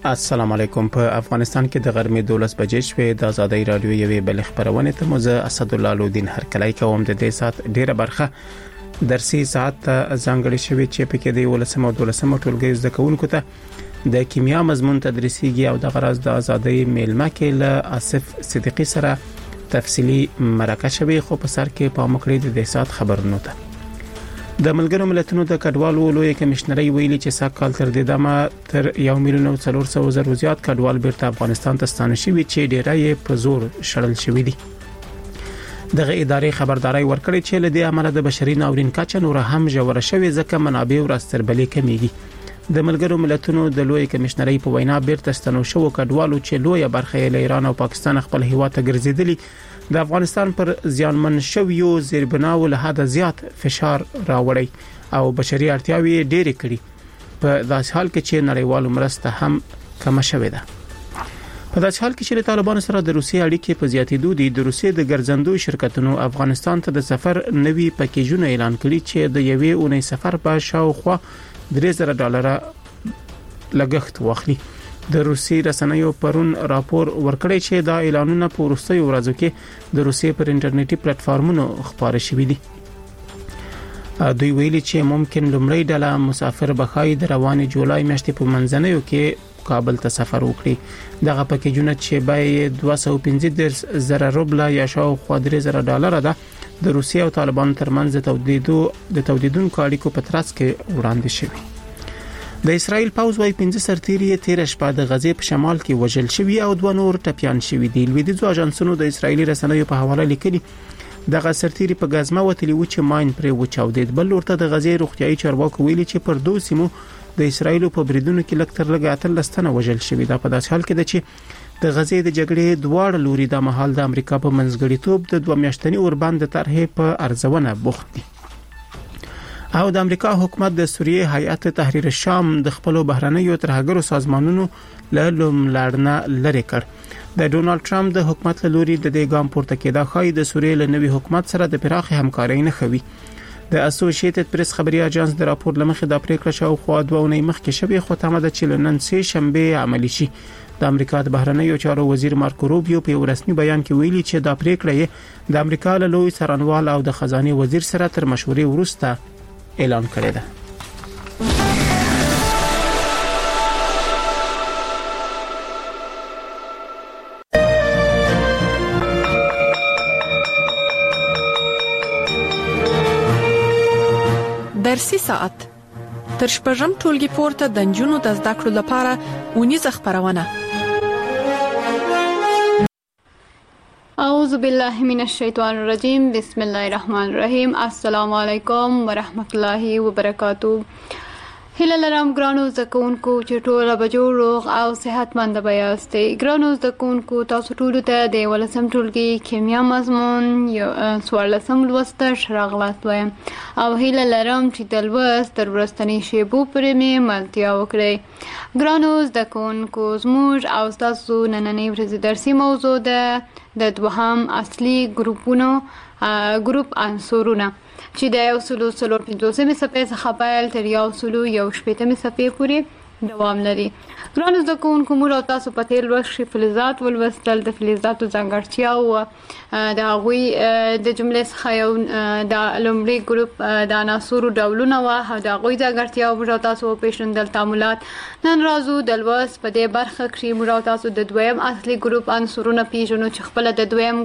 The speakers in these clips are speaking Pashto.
السلام علیکم. په افغانستان کې د غرمې 12 بجې شوې د آزادۍ رادیو یوې بل خبرونه ته مزه اسد الله لودین هرکلی کوم. د دې سات ډیره برخه درسي ساعت ځانګړي شوی چې په کې د 12 او 12 ټولګي زده کوونکو ته د کیمیا مضمون تدریسيږي او د غرض د آزادۍ میلمه کې له آصف صدیقي سره تفصیلی مرکه شوی. خو په سر کې پامکړې د دې سات خبرونه ته د ملګرو ملتونو د کډوالو لوی کمشنري ویلي چې ساکال تر دې دمه تر 1,400,000 زیات کډوال بیرته افغانستان ته ستانه شوي چې ډیره یې په زور شړل شوی دي. دغه ادارې خبرداري ورکړې چې له دې عمله د بشري ناورین کچه نور هم ژوره شوې ځکه منابع ورستربلې کمیږي. د ملګرو ملتونو د لوی کمشنري په وینا بیرته ستنو شو کډوالو چې لوی برخه له ایران او پاکستان خپل هیواد ته ګرځیدلي د افغانستان پر زیانمن شویو زیربناو له حد زیات فشار راوړی او بشري اړتیاوې ډېرې کړي په داس حال کې چې نړیوالو مرسته هم کم شوې ده. په داس حال کې چې طالبان سره د روسي اړیکې په زیاتېدو دي د روسي د ګرځندو شرکتونو افغانستان ته د سفر نوي پکیجونه اعلان کړي چې د یوې اونۍ سفر په شاوخوا $3,000 لګښت واخلي. د روسي رسنیو پرون راپور ورکړی چې دا اعلانونه په وروستیو ورځو کې د روسي پر انټرنیټي پلیټ فارمونو خبره شوې دي. دوی ویلي چې ممکن لومړی ډله مسافر بخای د روانې جولای میاشتې په منځنیو کې کابل ته سفر وکړي. دغه پکیجونه چې بیه $215,000 یا شاوخوا $3,000 ده د روسي او طالبانو ترمنځ د تولیدونکو اړیکو په ترڅ کې وړاندې شوی. د اسرائیل پوځ وايي 15 سرتیري 13 شپه د غزې په شمال کې وژل شوی او 2 نور ټپيان شوی دي. لویدیځو اژانسونو د اسرایلی رسنیو په حواله لیکلي دغه سرتیري په غزمه وتلی و چې ماین پرې وچاودید. بل ورته د غزې روغتيایي چارواکو ویلي چې پر 2 سیمو د اسرایل په بریدونو کې لکتر لګ 13 تنه وژل شوی. دا په داس حال کې ده چې د غزې د جګړې دواړه لوري د مهال د امریکا په منځګړیتوب د 2 میاشتنی اوربند طرحې په ارزونه بوخت دي. او د امریکا حکومت د سوریه هیئت تحریر شام د خپل بهرنیو ترهګرو سازمانونو له لومړنه لری کړ. د ډونالد ټرمپ د حکومت له لوري د دې ګام پورته کېدا خای د سوریه له نوي حکومت سره د پراخ همکارۍ نه خوي. د اسوسییټډ پریس خبري اژانس د راپور لمخې د پریکړه شو خو 2 ونې مخکې شوی خو تمه ده چې نن سه شنبه عملی شي. د امریکا د بهرنیو چارو وزیر مارکو روبیو په رسمي بیان کې ویلي چې دا پریکړه د امریکا له لوی څارنوال او د خزانه وزیر سره تر مشورې وروسته اعلان کړی دی. درسي ساعت تر شپږم ټولګي پورته د نجونو د زده کړو لپاره ونیزه خبرونه. اعوذ بالله من الشیطان الرجیم. بسم الله الرحمن الرحیم. السلام علیکم ورحمت الله وبرکاتہ. هله لرم ګرانو زکونکو چې ټول به جوړ روغ او صحتمند به یاستئ. ګرانو زکونکو تاسو ټول ته د 11م ټولګي کیمیا مضمون یو 14م لوست راغلاست وایم او هله لرم چې د لوست تر ورستنی شیبو پرې مې ملتیا وکړئ. ګرانو زکونکو زموږ او تاسو نننۍ ورځې درسي موضوع ده د دوهم اصلي ګروپ عنصرونه چې د 150 صفحې څخه پیل تر 160 صفحې پورې دوام لري. ګرانو زده کوونکو موږ او تاسو په تیر لوست کې فلزات ولوستل. د فلزاتو ځانګړتیا او د هغوی د جملې څخه یو د لومړي ګروپ د عناصرو ډولونه او د هغوی ځانګړتیا موږ او تاسو پیژندل تعاملات. نن راځو د لوست په دې برخه کې موږ او تاسو د دویم اصلي ګروپ عنصرونه پیژنو چې خپل د دویم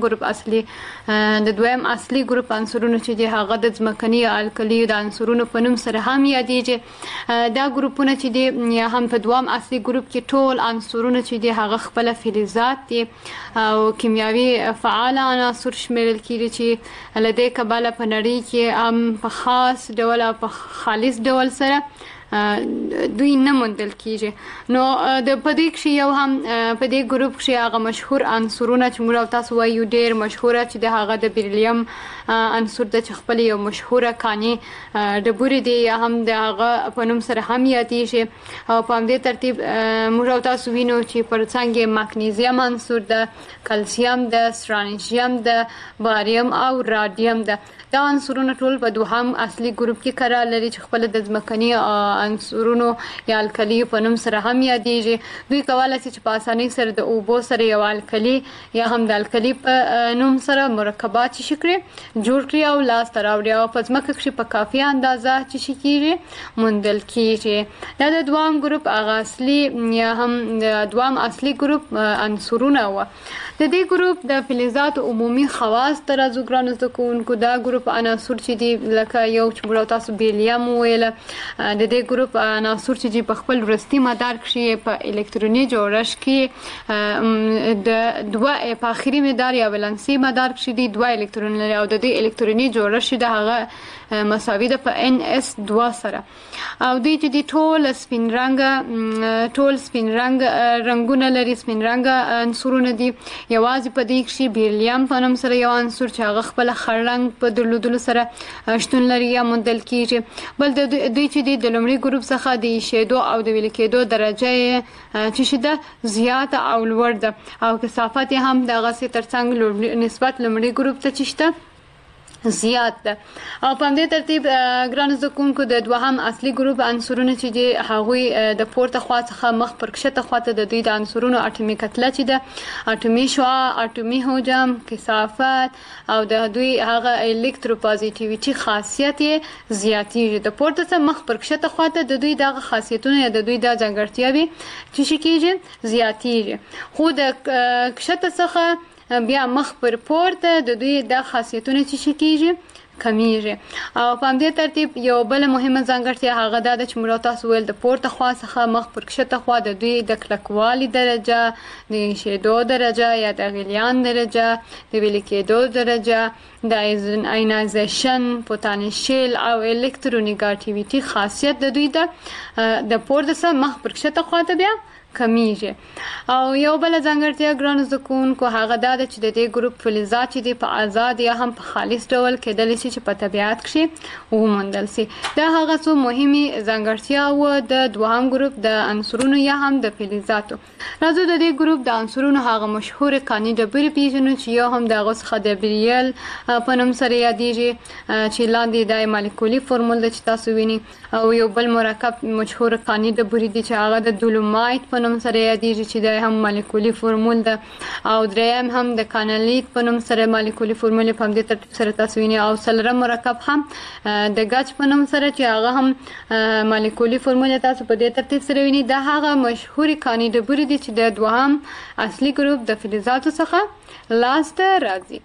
اصلي ګروپ عنصرونه چې هغه د ځمکني الکلی د عنصرونو په نوم سره هم یادېږي. دا ګروپونه چې هم په دوام اصلي ګروپ کې ټول عنصرونه چې هغه خپل فلزات دي او کیمیاوي فعال عناصر شمیرل کیږي چې لدې کباله په نړۍ کې هم په خاص ډول او په خالص ډول سره دوی نه موندل کیږي. نو د پدې کې یو هم په دې ګروپ کې هغه مشهور عنصرونه چې موږ تاسو وایو ډېر مشهوره چې د هغه د بیریلیم عنصر د خپل یو مشهوره کاني ډبوري دی هم د هغه په نوم سره هم یادېږي او په همدې ترتیب موږ تاسو وینو چې پر څنګه مګنیزیم عنصر د کلسیم د سترانیشیم د باریم او رادیم د دا عنصرونه ټول په دوهم اصلي ګروپ کې قرار لري چې خپل د ځمکني عنصرونو یا الکلی په نوم سره هم یادېږي. دوی کولای شي چې په اسانۍ سره د اوبو سره یو الکلی یا هم د الکلی په نوم سره مرکبات شکړي جوړ کړي او لاس ته راوړي او په ځمکه کې په کافي اندازه چې کېږي موندل کېږي. دا د دوام ګروپ هغه اصلي یا هم د دوام اصلي ګروپ عنصرونه و. د دې ګروپ د فلزات عمومي خواص تر از ګرانو زکونکو دا ګروپ عناصر چې دي لکه یو چې موږ تاسو بیلیوم ویل د دې ګروپ عناصر چې په خپل وروستي مدار کې په الکتروني جوړښت کې د دوه په اخري مدار یا ولانسي مدار کې دي دوه الکترون لري او د دې الکتروني جوړښت د هغه مساوي ده په NS2 سره او دوی چې دي ټول سپین رنگ رنگونه لري سپین رنگ عنصرونه دي. یوازې په دې کې بیلیوم په نوم سره یو عنصر چې هغه خپل خړ رنگ په درلودلو سره شتون لري یا موندل کیږي. بل د دوی چې دي د لومړي ګروپ څخه د شیدو او د ویل کېدو درجه چې شده زیاته او لوړ ده او کثافت هم دغه سي ترڅنګ نسبت لومړي ګروپ ته چې شته زیات ده. او په دې ترتیب ګران زکونکو د دوهم اصلي ګروپ عنصرونه چې دي هغه د پورته خوا څخه مخ پر کښته خواته د دوی د عنصرونو اټومي کتله چې ده اټومي شعاع اټومي حجم کثافت او د دوی هغه الکتروپوزټیویټي خاصیت زیاتېږي. د پورته څخه مخ پر کښته خواته د دوی دغه خاصیتونه یا د دوی د ځانګړتیاوې چې کېږي زیاتېږي. خو د کښته څخه بیا مخ پر پورته د دوی د خاصیتونو چې کېږي کمیږي. او په دې ترتیب یو بل مهمه ځانګړتیا هغه ده چې موږ تاسو ویل د پورته خوا څخه مخ پر کښته خوا د دوی د کلکوالي درجه د شیدو درجه یا د غلیان درجه د ویل کېدو درجه د آینایزیشن پوتانشیل او الکترونیګاټیویټي خاصیت د دوی د پورته څخه مخ پر کښته خوا ته بیا کمیږي. او یو بل ځانګړتیا ګرانو زکونکو هغه دا ده چې د دې ګروپ فلزات چې په آزاد یا هم په خالص ډول کېدلی شي چې په طبیعت کې وموندل شي. دا هغه څو مهمه ځانګړتیا و د دوهم ګروپ د عنصرونو یا هم د فلزاتو. راځو د دې ګروپ د عنصرونو هغه مشهور قانی ډبرې پیژنو چې یو هم د هغه څخه د بریل په نوم سره یادېږي چې لاندې د مالیکولي فورمول د چې تاسو ویني او یو بل مرکب مشهور قانی ډبرې دي چې هغه د دولومایت په نوم سره یادېږي چې د هم مالیکولي فورمول ده او دریم هم د کانالیت په نوم سره مالیکولي فورمول په دې ترتیب سره تاسو ویني او څلورم مرکب هم د ګچ په نوم سره چې هغه هم مالیکولي فورمول تاسو په دې ترتیب سره ویني. دا هغه مشهور قانی ډبرې دي چې د دوهم اصلي ګروپ د فلزاتو څخه لاسته راځي.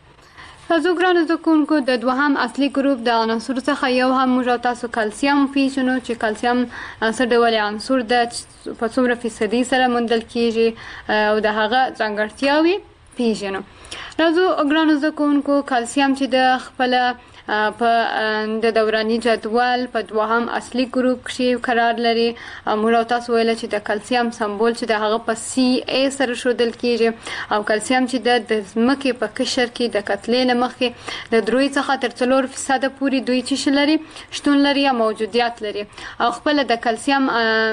تاسو ګرانو زکونکو د دوهم اصلي ګروپ د عناصر څخه یو هم موږ تاسو کلسیم پیژنو چې کلسیم څه ډول عنصر ده په څومره فیصدي سره موندل کیږي او د هغه ځانګړتیاوې پیژنو. راځو ګرانو زکونکو کلسیم چې د خپل په د دوراني جدول په دوهم اصلي ګروپ کې قرار لري. موږ تاسو ویل چې د کلسیم سمبول چې د هغه په CA سره شودل کیږي او کلسیم چې د ځمکې په قشر کې د کتلې لمخې د 3 څخه تر 4% پورې دوی چې لري شتون لري یا موجودیت لري او خپل د کلسیم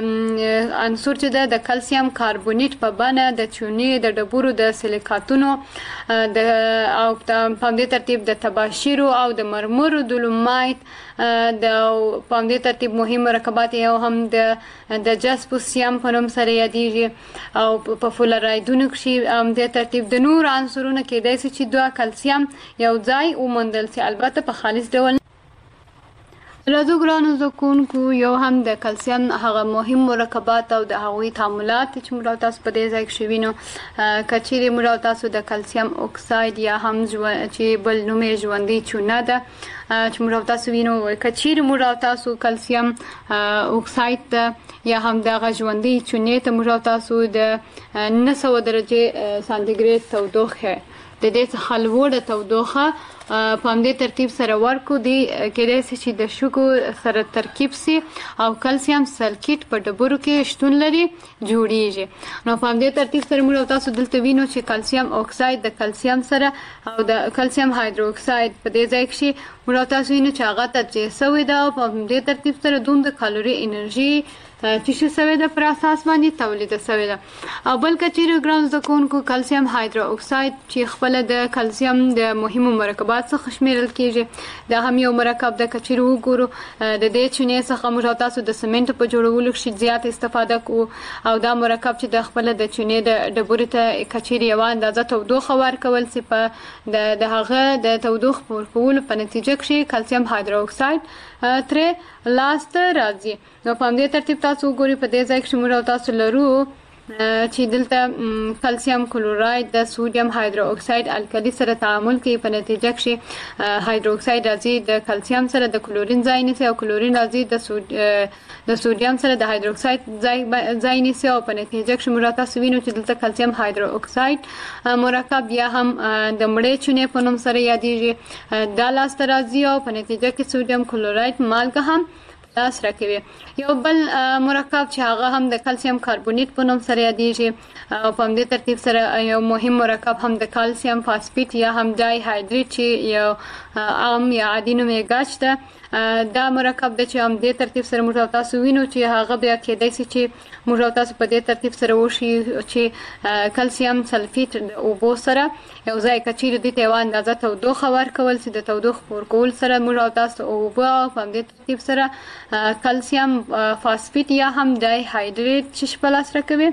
عنصر چې د کلسیم کاربونیت په بڼه د چونې د ډبرو د سیلیکاتونو د او په دې ترتیب د تباشیرو او د مرمر دولومایت د په دې ترتیب مهم مرکبات یو هم د جاسپوسیم په نوم سره یادېږي او په فلورایدونو کې د ترتیب د نور عنصرونو کې د چې دوه کلسیم یو ځای وموندل شي البته په خالص ډول. راځو ګرانو زکونکو یو هم د کلسیم هغه مهم مرکبات او د هغوی تعاملات چې موږ تاسو په دې ځای کې شوینو کچېرې موږ تاسو د کلسیم اکساید یا هم چې بل نوم یې ژوندۍ چونه ده چې موږ تاسو وینو کچېرې موږ تاسو کلسیم اکساید یا هم دغه ژوندۍ چونې ته موږ تاسو د 900 درجه سانتیګریډ تودوخه د دې څخه لوړه تودوخه په دې ترتیب سره ورکو دي کېدای شي چې د شګو سره ترکیب سي او کلسیم سلکیټ په ډبرو کې شتون لري جوړیږي. نو په دې ترتیب سره موږ تاسو دلته وینو چې کلسیم اکساید د کلسیم سره او د کلسیم هایدروکساید په دې ځای کې موږ تاسو وینو چې هغه تجزیه شوی دا په دې ترتیب سره دومره کالوري انرژي چې شوی د پر اساس باندې تولید شوی ده. او بل کچېره ګران زکونکو کلسیم هایدرو اکساید چې خپل د کلسیم د مهمو مرکبات څخه شمیرل کیږي. دا هم یو مرکب د کچېره وګورو د دې چونې څخه موږ تاسو د سیمنټ په جوړولو کې زیات استفاده کوو او دا مرکب چې د خپل د چونې د ډبرې ته کچېره یو اندازه تودوخه ورکول سي په د هغه د تودوخه ورکولو په نتیجه کې کلسیم هایدرو اکساید ترې لاسته راځي. نو په همدې ترتیب تاسو وګورئ په دې ځای کې موږ تاسو لرو چې دلته کلسیم کلوراید د سودیم هایدرو اکساید الکلی سره تعامل کوي په نتیجه کې هایدرو اکساید راځي د کلسیم سره د کلورین ځای نیسي او کلورین راځي د سودیم سره د هایدرو اکساید ځای نیسي او په نتیجه کې موږ تاسو وینو چې دلته کلسیم هایدرو اکساید مرکب یا هم د مړې چونې په نوم سره یادېږي دا لاسته راځي او په نتیجه کې سودیم کلوراید مالګه هم لاس راکوي. یو بل مرکب چې هغه هم د کلسیم کاربونیت په نوم سره یادېږي او په همدې ترتیب سره یو مهم مرکب هم د کلسیم فاسفیت یا هم ډای هایدریت چې یو عام یا عادي نوم یې ګاچ ده. دا مرکب د چې هم دې ترتیب سره موږ تاسو وینو چې هغه بیا کېدای شي چې موږ تاسو په دې ترتیب سره وشي چې کلسیم سلفیت د اوبو سره یو ځای کچېره دې ته یو اندازه تودوخه ورکول سي. د تودوخه ورکول سره موږ تاسو اوبه په همدې ترتیب سره کلسیم فاسفیت یا هم ډای هایدریت چې په لاس راکوي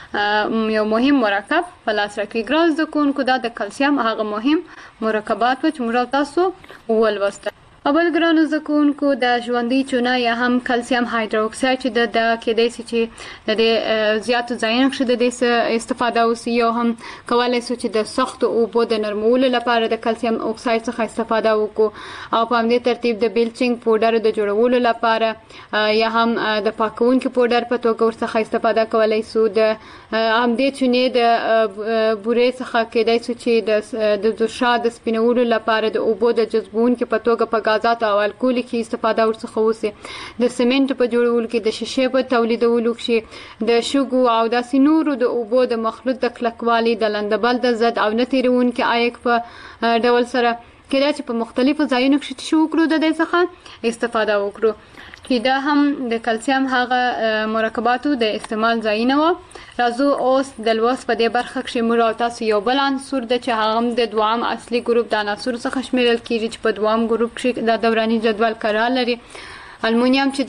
یو مهم مرکب په لاس راکوي. ګران زکونکو دا د کلسیم هغه مهم مرکبات چې موږ تاسو ولوسته. اول ګرانو زکونکو د ژوندۍ چونه یا هم کلسیم هایدرو اکساید چې د کېدای شي چې د زیاتو ځایونو کې د دې استفاده وشي او هم کولای شي چې د سخت اوبو د نرمولو لپاره د کلسیم اکساید څخه استفاده وکړو او په همدې ترتیب د بلیچینګ پاوډر د جوړولو لپاره یا هم د پاکونکو پاوډر په توګه ورڅخه استفاده کولای شو. د همدې چونې د بورې څخه کېدای شي چې د دوشا د سپینولو لپاره د اوبو د جذبونکو په توګه په غازات او الکول کې استفاده ورڅخه وشي. د سیمنټ په جوړولو کې د شیشې په تولیدولو کې د شګو او د سینورو د اوبو د مخلوط د کلکوالي د لندبل د زد او نتیرونکو عایق په ډول سره کله چې په مختلفو ځایونو کې شو کړو د دې څخه استفاده وکړو چې دا هم د کلسیم هغه مرکباتو د استعمال ځایونه و. راځو اوس د لوست په دې برخه کې موږ تاسو یو بل عنصر د چې هغه د دوام اصلي ګروپ د عناصر څخه شمیرل کیږي چې په دوام ګروپ کې د دوراني جدول قرار لري. المونیم چې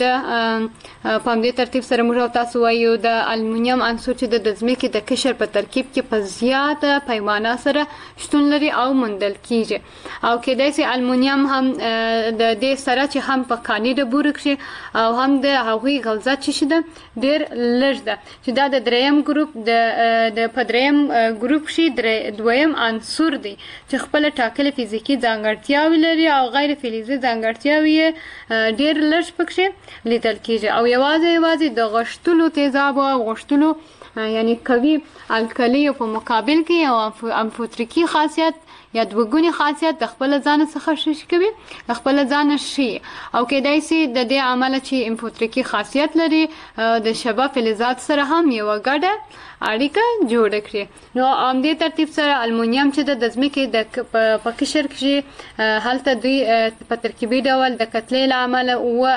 د په همدې ترتیب سره موږ تاسو وایو د المونیم عنصر چې د ځمکې د قشر په ترکیب کې په زیاته پیمانه سره شتون لري او موندل کیږي او کېدای شي المونیم هم د دې سره چې هم په کاني د بور کې او هم د هغوی غلظت چې ده ډېر لږ ده چې دا د دریم ګروپ د په دریم ګروپ کې دویم عنصر دی چې خپل ټاکلې فزیکی ځانګړتیاوې لري او غیر فلزي ځانګړتیاوې ډېر لږ پکې لیدل کیږي او یوازې د غشتلو تیزاب او غشتلو یعنی قوي الکلی په مقابل کې یو امفوتریکی خاصیت یا دوګونی خاصیت د خپل ځان څخه شش کوي د خپل ځان شي او کېدای شي د دې عمل چې امفوتریکی خاصیت لري د شبه فلزات سره هم یو ګډه اړیکه جوړ کړي. نو همدې ترتیب سره المونیم چې د ځمکې د په قشر کې هلته دوی په ترکیبي ډول د کتلې له امله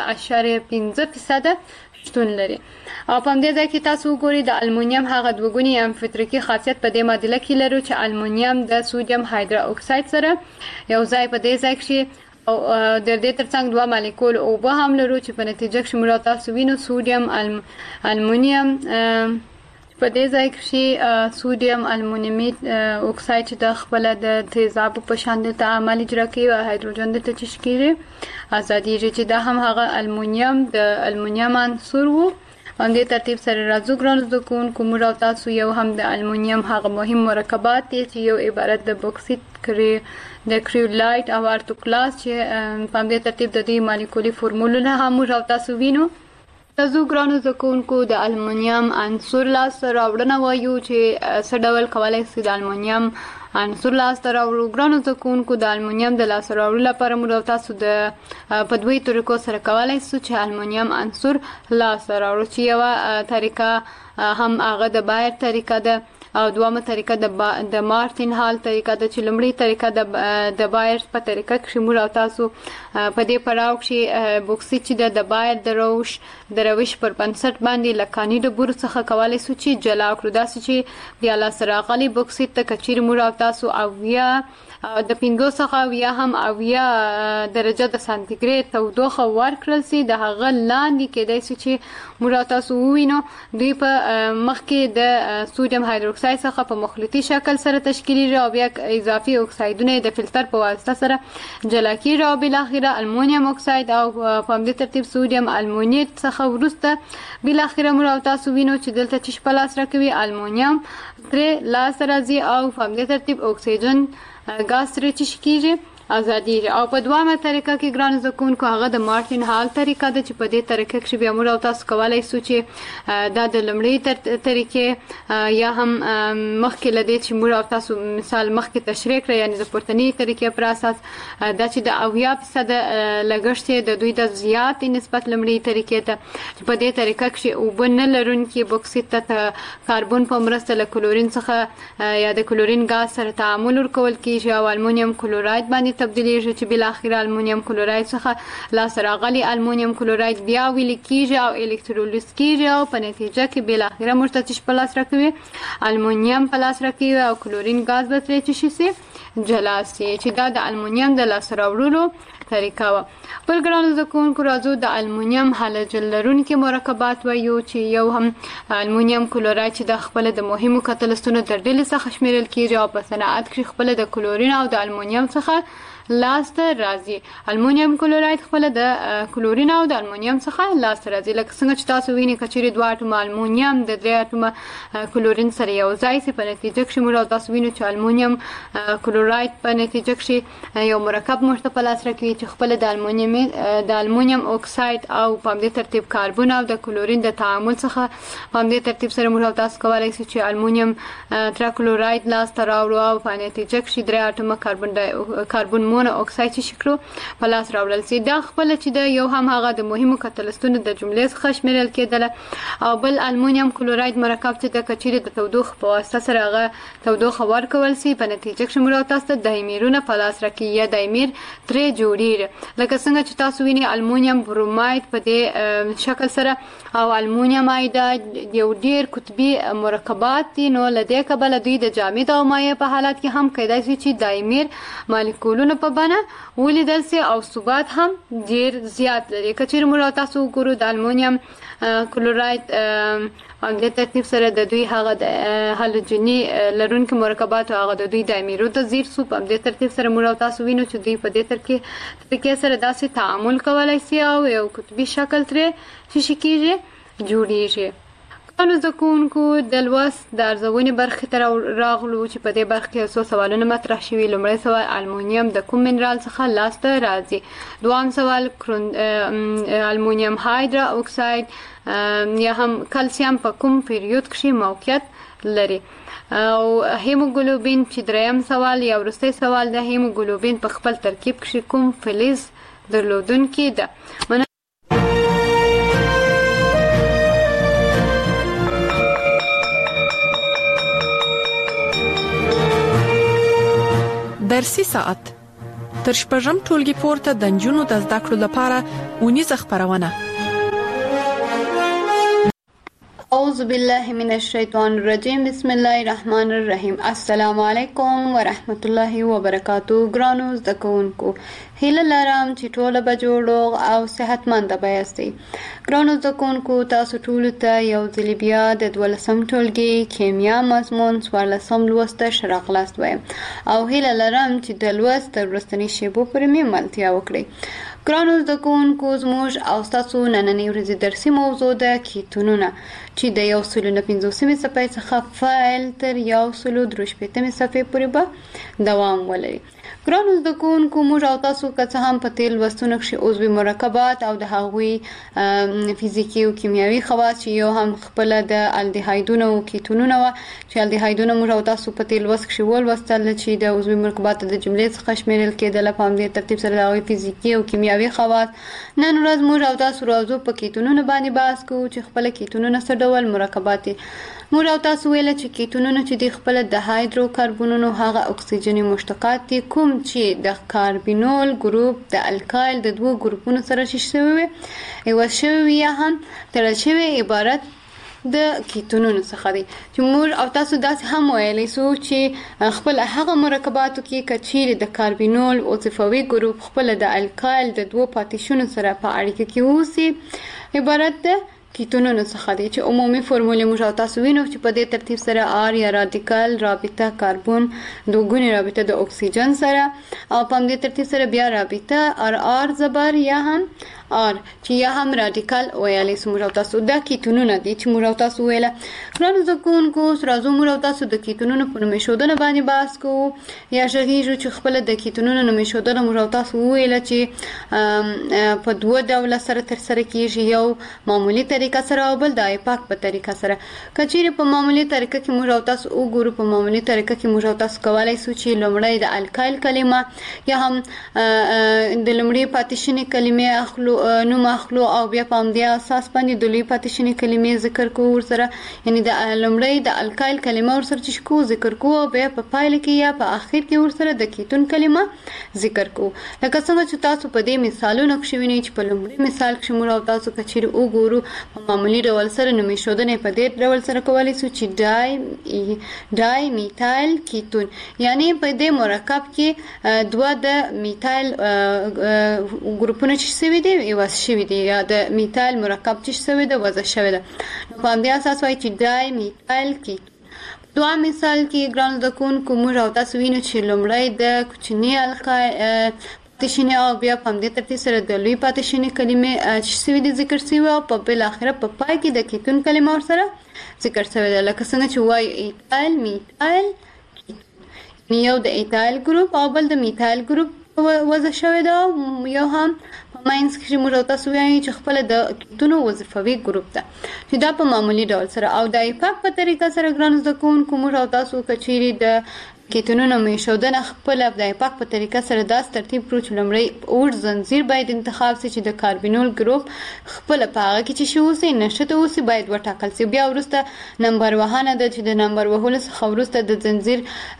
0.5% شتون لري او په همدې ځای کې تاسو وګورئ د المونیم هغه دوګونی امفوتریکی خاصیت په دې معادله کې لرو چې المونیم د سودیم هایدرو اکساید سره یو ځای په دې ځای کې او د دې ترڅنګ دوه مالیکول اوبه هم لرو چې په نتیجه کې موږ تاسو وینو سودیم المونیم په دې ځای کې سودیم المونیمیت اکساید چې د خپل د تیزاب په شان د تعامل اجرا کوي او هایدروجن د تشکیل ازادي چې دا هم هغه المونیم د المونیم عنصر وو. همدې ترتیب سره راځو ګران زکونکو موږ تاسو یو هم د المونیم هغه مهم مرکبات دي چې یو عبارت د بوکسیت د کریولایت او ارتوکلاس چې په همدې ترتیب د دې مالیکولي فورمولونه هم موږ تاسو وینو. تاسو ګرانو زکونکو د المونیم عنصر لاس راوړنه وایو چې څه ډول کولای شي د المونیم عنصر لاس راوړو. ګرانو زکونکو د المونیم د لاس راوړلو لپاره موږ تاسو د په دوی طریقو سره کولای شو چې المونیم عنصر لاس راوړو چې یو طریقه هم هغه د بایر طریقه ده او دوامه طریقه د مارټین هال طریقه د چلمړي طریقه د بایر په طریقه کې موږ او تاسو په دې پړاو کې بوکسیت چې د بایر د روش پر بنسټ باندې لکانی د بور څخه کولای شو چې جلا کړو داسې چې د الله سره غلي بوکسیت ته کچیر موږ او تاسو او یا د 5 څخه یا هم او یا درجه د سانتیګریډ تودوخه ورکړل سي د هغه لاندې کېدای شي چې موږ تاسو وینو دوی په مخ کې د سوډیم هایدروکساید څخه په مخلوطي شکل سره تشکیلي او بیا اضافي اکسایدونه د فلټر په واسطه سره جلا کیږي او بل اخره المونیم اکساید او په همدې ترتیب سوډیم المونیټ څخه ورسته بل اخره موږ تاسو وینو چې دلته چې پلاس راکوي المونیم تر لاس راځي او په همدې ترتیب اکسیجن غاز سره چې کیږي ازادي او په دوامه طریقه کې ګران زکونکو هغه د مارټین هال طریقه د چې په دې طریقه کې بیا موږ تاسو کولای شو چې دا د لمړی طریقې یا هم مخکې لدې چې موږ تاسو مثال مخکې تشریح کړی یعنی د پورتنی طریقې پر اساس دا چې د 80% لګښت د دوی د زیات نسبت لمړی طریقې ته چې په دې طریقه کې وبنه لرونکي بوکسیت ته کاربن په مرسته له کلورین څخه یا د کلورین غاز سره تعامل ورکول کیږي او المونیم کلوراید باندې تبدیلیږي چې بل اخر المونیم کلوراید څخه لا سره غلي المونیم کلوراید بیا ویل کیږي او الکترولیز کیږي او په نتیجه کې بل اخر مرتج پلاس راکوي المونیم پلاس راکوي او کلورین غاز به ترې شي جلا سي چې دا د المونیم د لاس راوړلو طریقه و بل ګرانو زکونکو راځو د المونیم هالوجن لرونکي مرکبات وایو چې یو هم المونیم کلوراید چې د خپل د مهمو کتلستونو تر ډلې څخه شمیرل کیږي او په صنعت کې خپل د کلورین او د المونیم څخه لاست راځي المونیم کلوراید خپل د کلورین او د المونیم څخه لاست راځي لکه څنګه چې تاسو وینئ کچېرې دوه اټومه المونیم د درې اټومه کلورین سره یو ځای سي په نتیجه کې موږ تاسو وینئ چې المونیم کلوراید په نتیجه کې یو مرکب مرته په لاس راکوي چې خپل د المونیم اکساید او په دې ترتیب کاربن او د کلورین د تعامل څخه په دې ترتیب سره موږ تاسو کولای شو چې المونیم تراکلوراید لاس راوړو او په نتیجه کې درې اټومه کاربن مونو اکساید چې شکلو په لاس راوړل سي دا خپل چې د یو هم هغه د مهمو کتلستونو د جملې څخه شمیرل کېدل او بل المونیم کلوراید مرکب چې د کچېرې د تودوخه په واسطه سره هغه تودوخه ورکول سي په نتیجه کې موږ تاسو ته دایمیرونه په لاس راکړي یا دایمیر ترې جوړیږي لکه څنګه چې تاسو وینئ المونیم بروماید په دې شکل سره او المونیم آیوداید یو ډیر قطبي مرکبات دي نو لدې کبل دوی د جامد او مایع په حالت کې هم کېدای شي چې دایمیر مالیکولونه په بنا ولیدل سي او ثبات هم ډیر زیات لري کچېرې موږ تاسو ګورو د المونیم کلوراید په دې ترتیب سره د دوی هغه د هالوجني لرونکي مرکبات او هغه د دوی دایمیرو ته زیر سو په دې ترتیب سره موږ تاسو وینو چې دوی په دې طریقې سره داسې تعامل کولای سي او یو قطبي شکل ترې چې کیږي جوړیږي نو زکونکو د لوست د ارزونې برخې ته راغلو چې په دې برخه کې څو سوالونه مطرح شوي لومړی سوال المونیم د کوم منرال څخه لاسته راځي دوام سوال المونیم هایدرا اکساید یا هم کلسیم په کوم پیریود کې موقعیت لري او هیموګلوبین چې دریم سوال یا وروستی سوال د هیموګلوبین په خپل ترکیب کې کوم فلز درلودونکي ده درسي ساعت تر شپږم ټولګي پورته د نجونو د زده کړو لپاره ونیزه خبرونه اعوذ بالله من الشیطان الرجیم بسم الله الرحمن الرحیم السلام علیکم ورحمت الله وبرکاتو ګرانو زده کوونکو هیله لرم چې ټول به جوړ او صحتمند یاستئ ګرانو زده کوونکو تاسو ټول ته یو ځل بیا د 12م ټولګي کیمیا مضمون 14م لوست شراغلاست وایم او هیله لرم چې د لوست ورستنی شیبو پرې مې ملتیا وکړئ ګرانو زده کوونکو زموږ او تاسو نننۍ ورځې درسي موضوع ده کیتونونه چې د 150 صفحې څخه فایل تر 130 صفحې پورې به دوام ولري ګرانو زده کوونکو موږ او تاسو که څه هم په تیر لوستونو کې عضوي مرکبات او د هغوی فزیکی او کیمیاوي خواص چې یو هم خپل د الډیهایدونو او کیتونونو چې الډیهایدونو موږ او تاسو په تیر لوست کې ولوستل چې د عضوي مرکباتو د جملې څخه شمیرل کېدل په همدې ترتیب سره د هغوی فزیکی او کیمیاوي خواص. نن ورځ موږ او تاسو راځو په کیتونونو باندې بحث کوو چې خپل کیتونونه څه ډول مرکبات دي. موږ او تاسو ویل چې کیتونونه چې د خپل د هایدروکاربونونو هغه اکسیجني مشتقات دي کوم چې د کاربینول ګروپ د الکایل د دوه ګروپونو سره شوي یو شوی یا هم تړل شوی عبارت د کیتونونو څخه دي. چې موږ او تاسو داسې هم ویلی سو چې خپل هغه مرکباتو کې کچیر د کاربینول او صفوي ګروپ خپل د الکایل د دوه پاتیشونو سره په اړیکه کې اوسي عبارت ده کیتونونو څخه دي چې عمومي فورموله موږ او تاسو وینو چې په دې ترتیب سره آر یا رادیکال رابطه کاربن دوګونی رابطه د اکسیجن سره او په دې ترتیب سره بیا رابطه آر زبر یا هم آر چې یا هم رادیکال ویلې موږ او تاسو د کیتونونو دي چې موږ او تاسو ویل. ګرانو زده کوونکو راځو موږ او تاسو د کیتونونو په نوم ایښودنه باندې بحث کوو یا ژغېږو چې خپل د کیتونونو نوم ایښودنه موږ او تاسو ویل چې په دوه ډول سره تر سره کیږي یو معمولی طریقه سره او بل د ایپاک په طریقه سره. کچېرې په معمولی طریقه کې موږ او تاسو وګورو په معمولی طریقه کې موږ او تاسو کولای شو چې لومړی د الکایل کلمه یا هم د لومړی پاتیشنې کلمې اخلو نوم اخلو او بیا په همدې اساس باندې د لوی پاتیشنې کلمې ذکر کوو ورسره یعنی د لومړی د الکایل کلمه ورسره چې کو ذکر کوو او بیا په پایله کې یا په اخر کې ورسره د کیتون کلمه ذکر کوو. لکه څنګه چې تاسو په دې مثالونو کې وینئ چې په لومړي مثال کې موږ او تاسو کچېرې وګورو په معمولی ډول سره نوم ایښودنې په دې ډول سره کولی شو چې ډای میتایل کیتون یعنی په دې مرکب کې دوه د میتایل ګروپونه چې شوي دي وضع شوي دي یا د میتایل مرکب چې شوی ده وضع شوی ده. په همدې اساس وایي چې ډای میتایل کیتون. دوه مثال کې ګرانو زده کوونکو موږ او تاسو وینو چې لومړی د کوچني الکایل پاتیشنې او بیا په همدې ترتیب سره د لوی پاتیشنې کلمې چې شوي دي ذکر شوي او په بالاخره په پای کې د کیتون کلمه ورسره ذکر شوی ده. لکه څنګه چې وایي ایتایل میتایل کیتون یو د ایتایل ګروپ او بل د میتایل ګروپ وضع شوی ده یو هم ماینس کې موږ تاسو وایي چې خپل د کیتونو وظیفوي ګروپ ده چې دا په معمولی ډول سره او د ایپاک په طریقه سره ګران زده کوونکو موږ تاسو کچېرې د کیتونونو میښودنه خپل د ایپاک په طریقه سره داس ترتیب کړو چې لومړی اور زنجیر باید انتخاب شي چې د کاربینول ګروپ خپل په هغه کې چې شو اوسي نشته اوسي باید وټاکل شي. بیا وروسته نمبر وهانه ده چې د نمبر وهلو څخه وروسته د زنجیر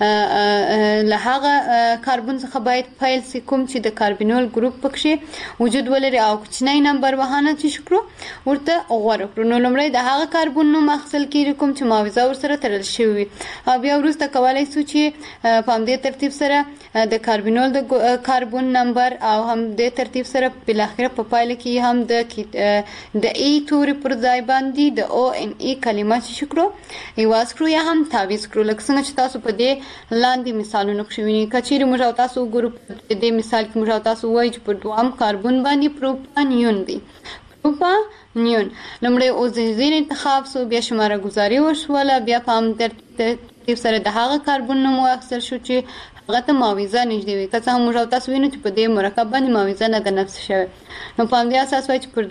له هغه کاربن څخه باید فایل سي کوم چې د کاربینول ګروپ پکې وجود ولري او کوچنی نمبر وهانه چې شکرو ورته غوړ کړو. نو لومړی د هغه کاربن نوم اخیستل کیږي کوم چې معاوضه ورسره تړل شوی او بیا وروسته کولای شو چې په همدې ترتیب سره د کاربینول د کاربن نمبر او هم د ترتیب سره بل اخر په پایله کې هم د ای توري پر ځای باندې د او ان ای کلمه شکرو ایواز کړو یا هم تعویض کړو. لکه څنګه چې تاسو په دې لاندې مثالونو کې وینئ کچېرې موږ تاسو ګروپ د مثال کې موږ تاسو وایي چې په دوام کاربن باندې پروپانیون دی پروپانیون لومړی اوزیزین انتخاب سو بیا شماره گذاری وشوله بیا په هم ترتیب سره د هغه کاربن نوم واخیستل شو چې هغه ته معاوضه نږدې وي که څه هم موږ تاسو وینو چې په دې مرکب باندې معاوضه نه ده نفس شوی. نو په همدې اساس وایي چې پر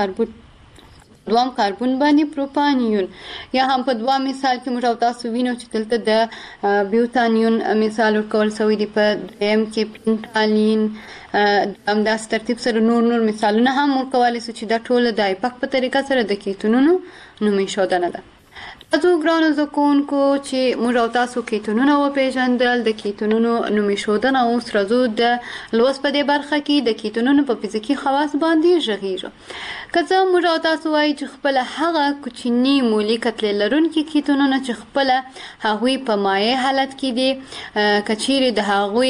دوام کاربن باندې پروپانیون یا هم په دوه مثال کې موږ تاسو وینو چې دلته د بیوتانیون مثال ورکول شوی دی په دریم کې پینټالین هم داس ترتیب سره نور مثالونه هم ورکول شي چې دا ټول د ایپاک په طریقه سره د کیتونونو نوم ایښودنه ده. تاسو ګرانو زده کوونکو چې موږ تاسو کیتونونه وپېژندل د کیتونونو نوم ایښودنه اوس راځو د لوست په دې برخه کې د کیتونونو په فزیکي خواص باندې غږیږو. که څه موږ تاسو وایي چې خپل هغه کوچني مولي کتلې لرونکي کیتونونه چې خپل هغوی په مایع حالت کې دي کچېرې د هغوی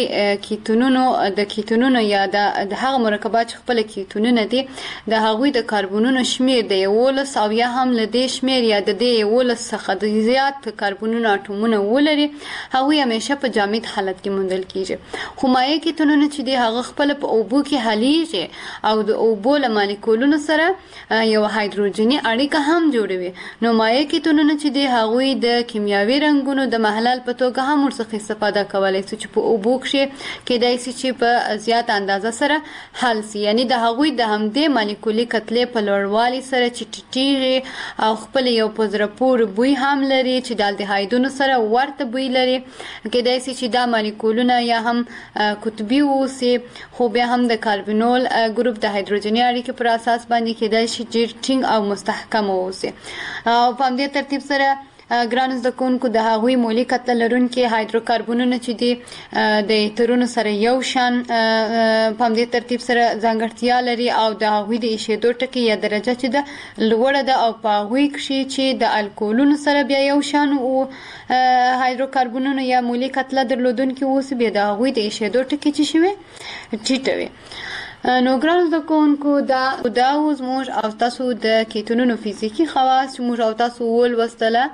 کیتونونو یا د هغه مرکبات چې خپل کیتونونه دي د هغوی د کاربونونو شمیر د 11 او یا هم له دې شمیر یا د دې 11 څخه د زیات کاربونونو اټومونه ولري هغه همیشه په جامد حالت کې موندل کیږي. خو مایع کیتونونه چې دی هغه خپل په اوبو کې حلیږي او د اوبو له مالیکولونو سره یو هایدروجني اړیکه هم جوړوي. نو مایع کیتونونه چې دی هغه د کیمیاوي رنگونو د محلل په توګه هم ورڅخه استفاده کولای شي چې په اوبو کې کېدای شي چې په زیات اندازه سره حل سي. یعنی د هغوی د همدې مالیکولي کتلې په لوړوالي سره چې ټیټیږي او خپل یو پزرپور بوی هم لري چې د الډهایدونو سره ورته بوی لري. کېدای شي چې دا مالیکولونه یا هم قطبي اوسي خو بیا هم د کاربونول ګروپ د هایدروجني اړیکې پر اساس باندې کېدای شي ډېر ټینګ او مستحکم اوسي. او په همدې ترتیب سره ګرانو زده کوونکو د هغوی مولي کتله لرونکي هایدروکاربونونه چې دي د ایترونو سره یو شان په همدې ترتیب سره ځانګړتیا لري او د هغوی د ایشېدو ټکي یا درجه چې ده لوړه ده او په هغوی کښې چې د الکولونو سره بیا یو شان هایدروکاربونونه یا مولي کتله درلودونکي اوسي بیا د هغوی د ایشېدو ټکي چې شوي ټیټه وي. نو ګرانو زده کوونکو دا زموږ او تاسو د کیتونونو فزیکي خواص چې موږ او تاسو ولوستله.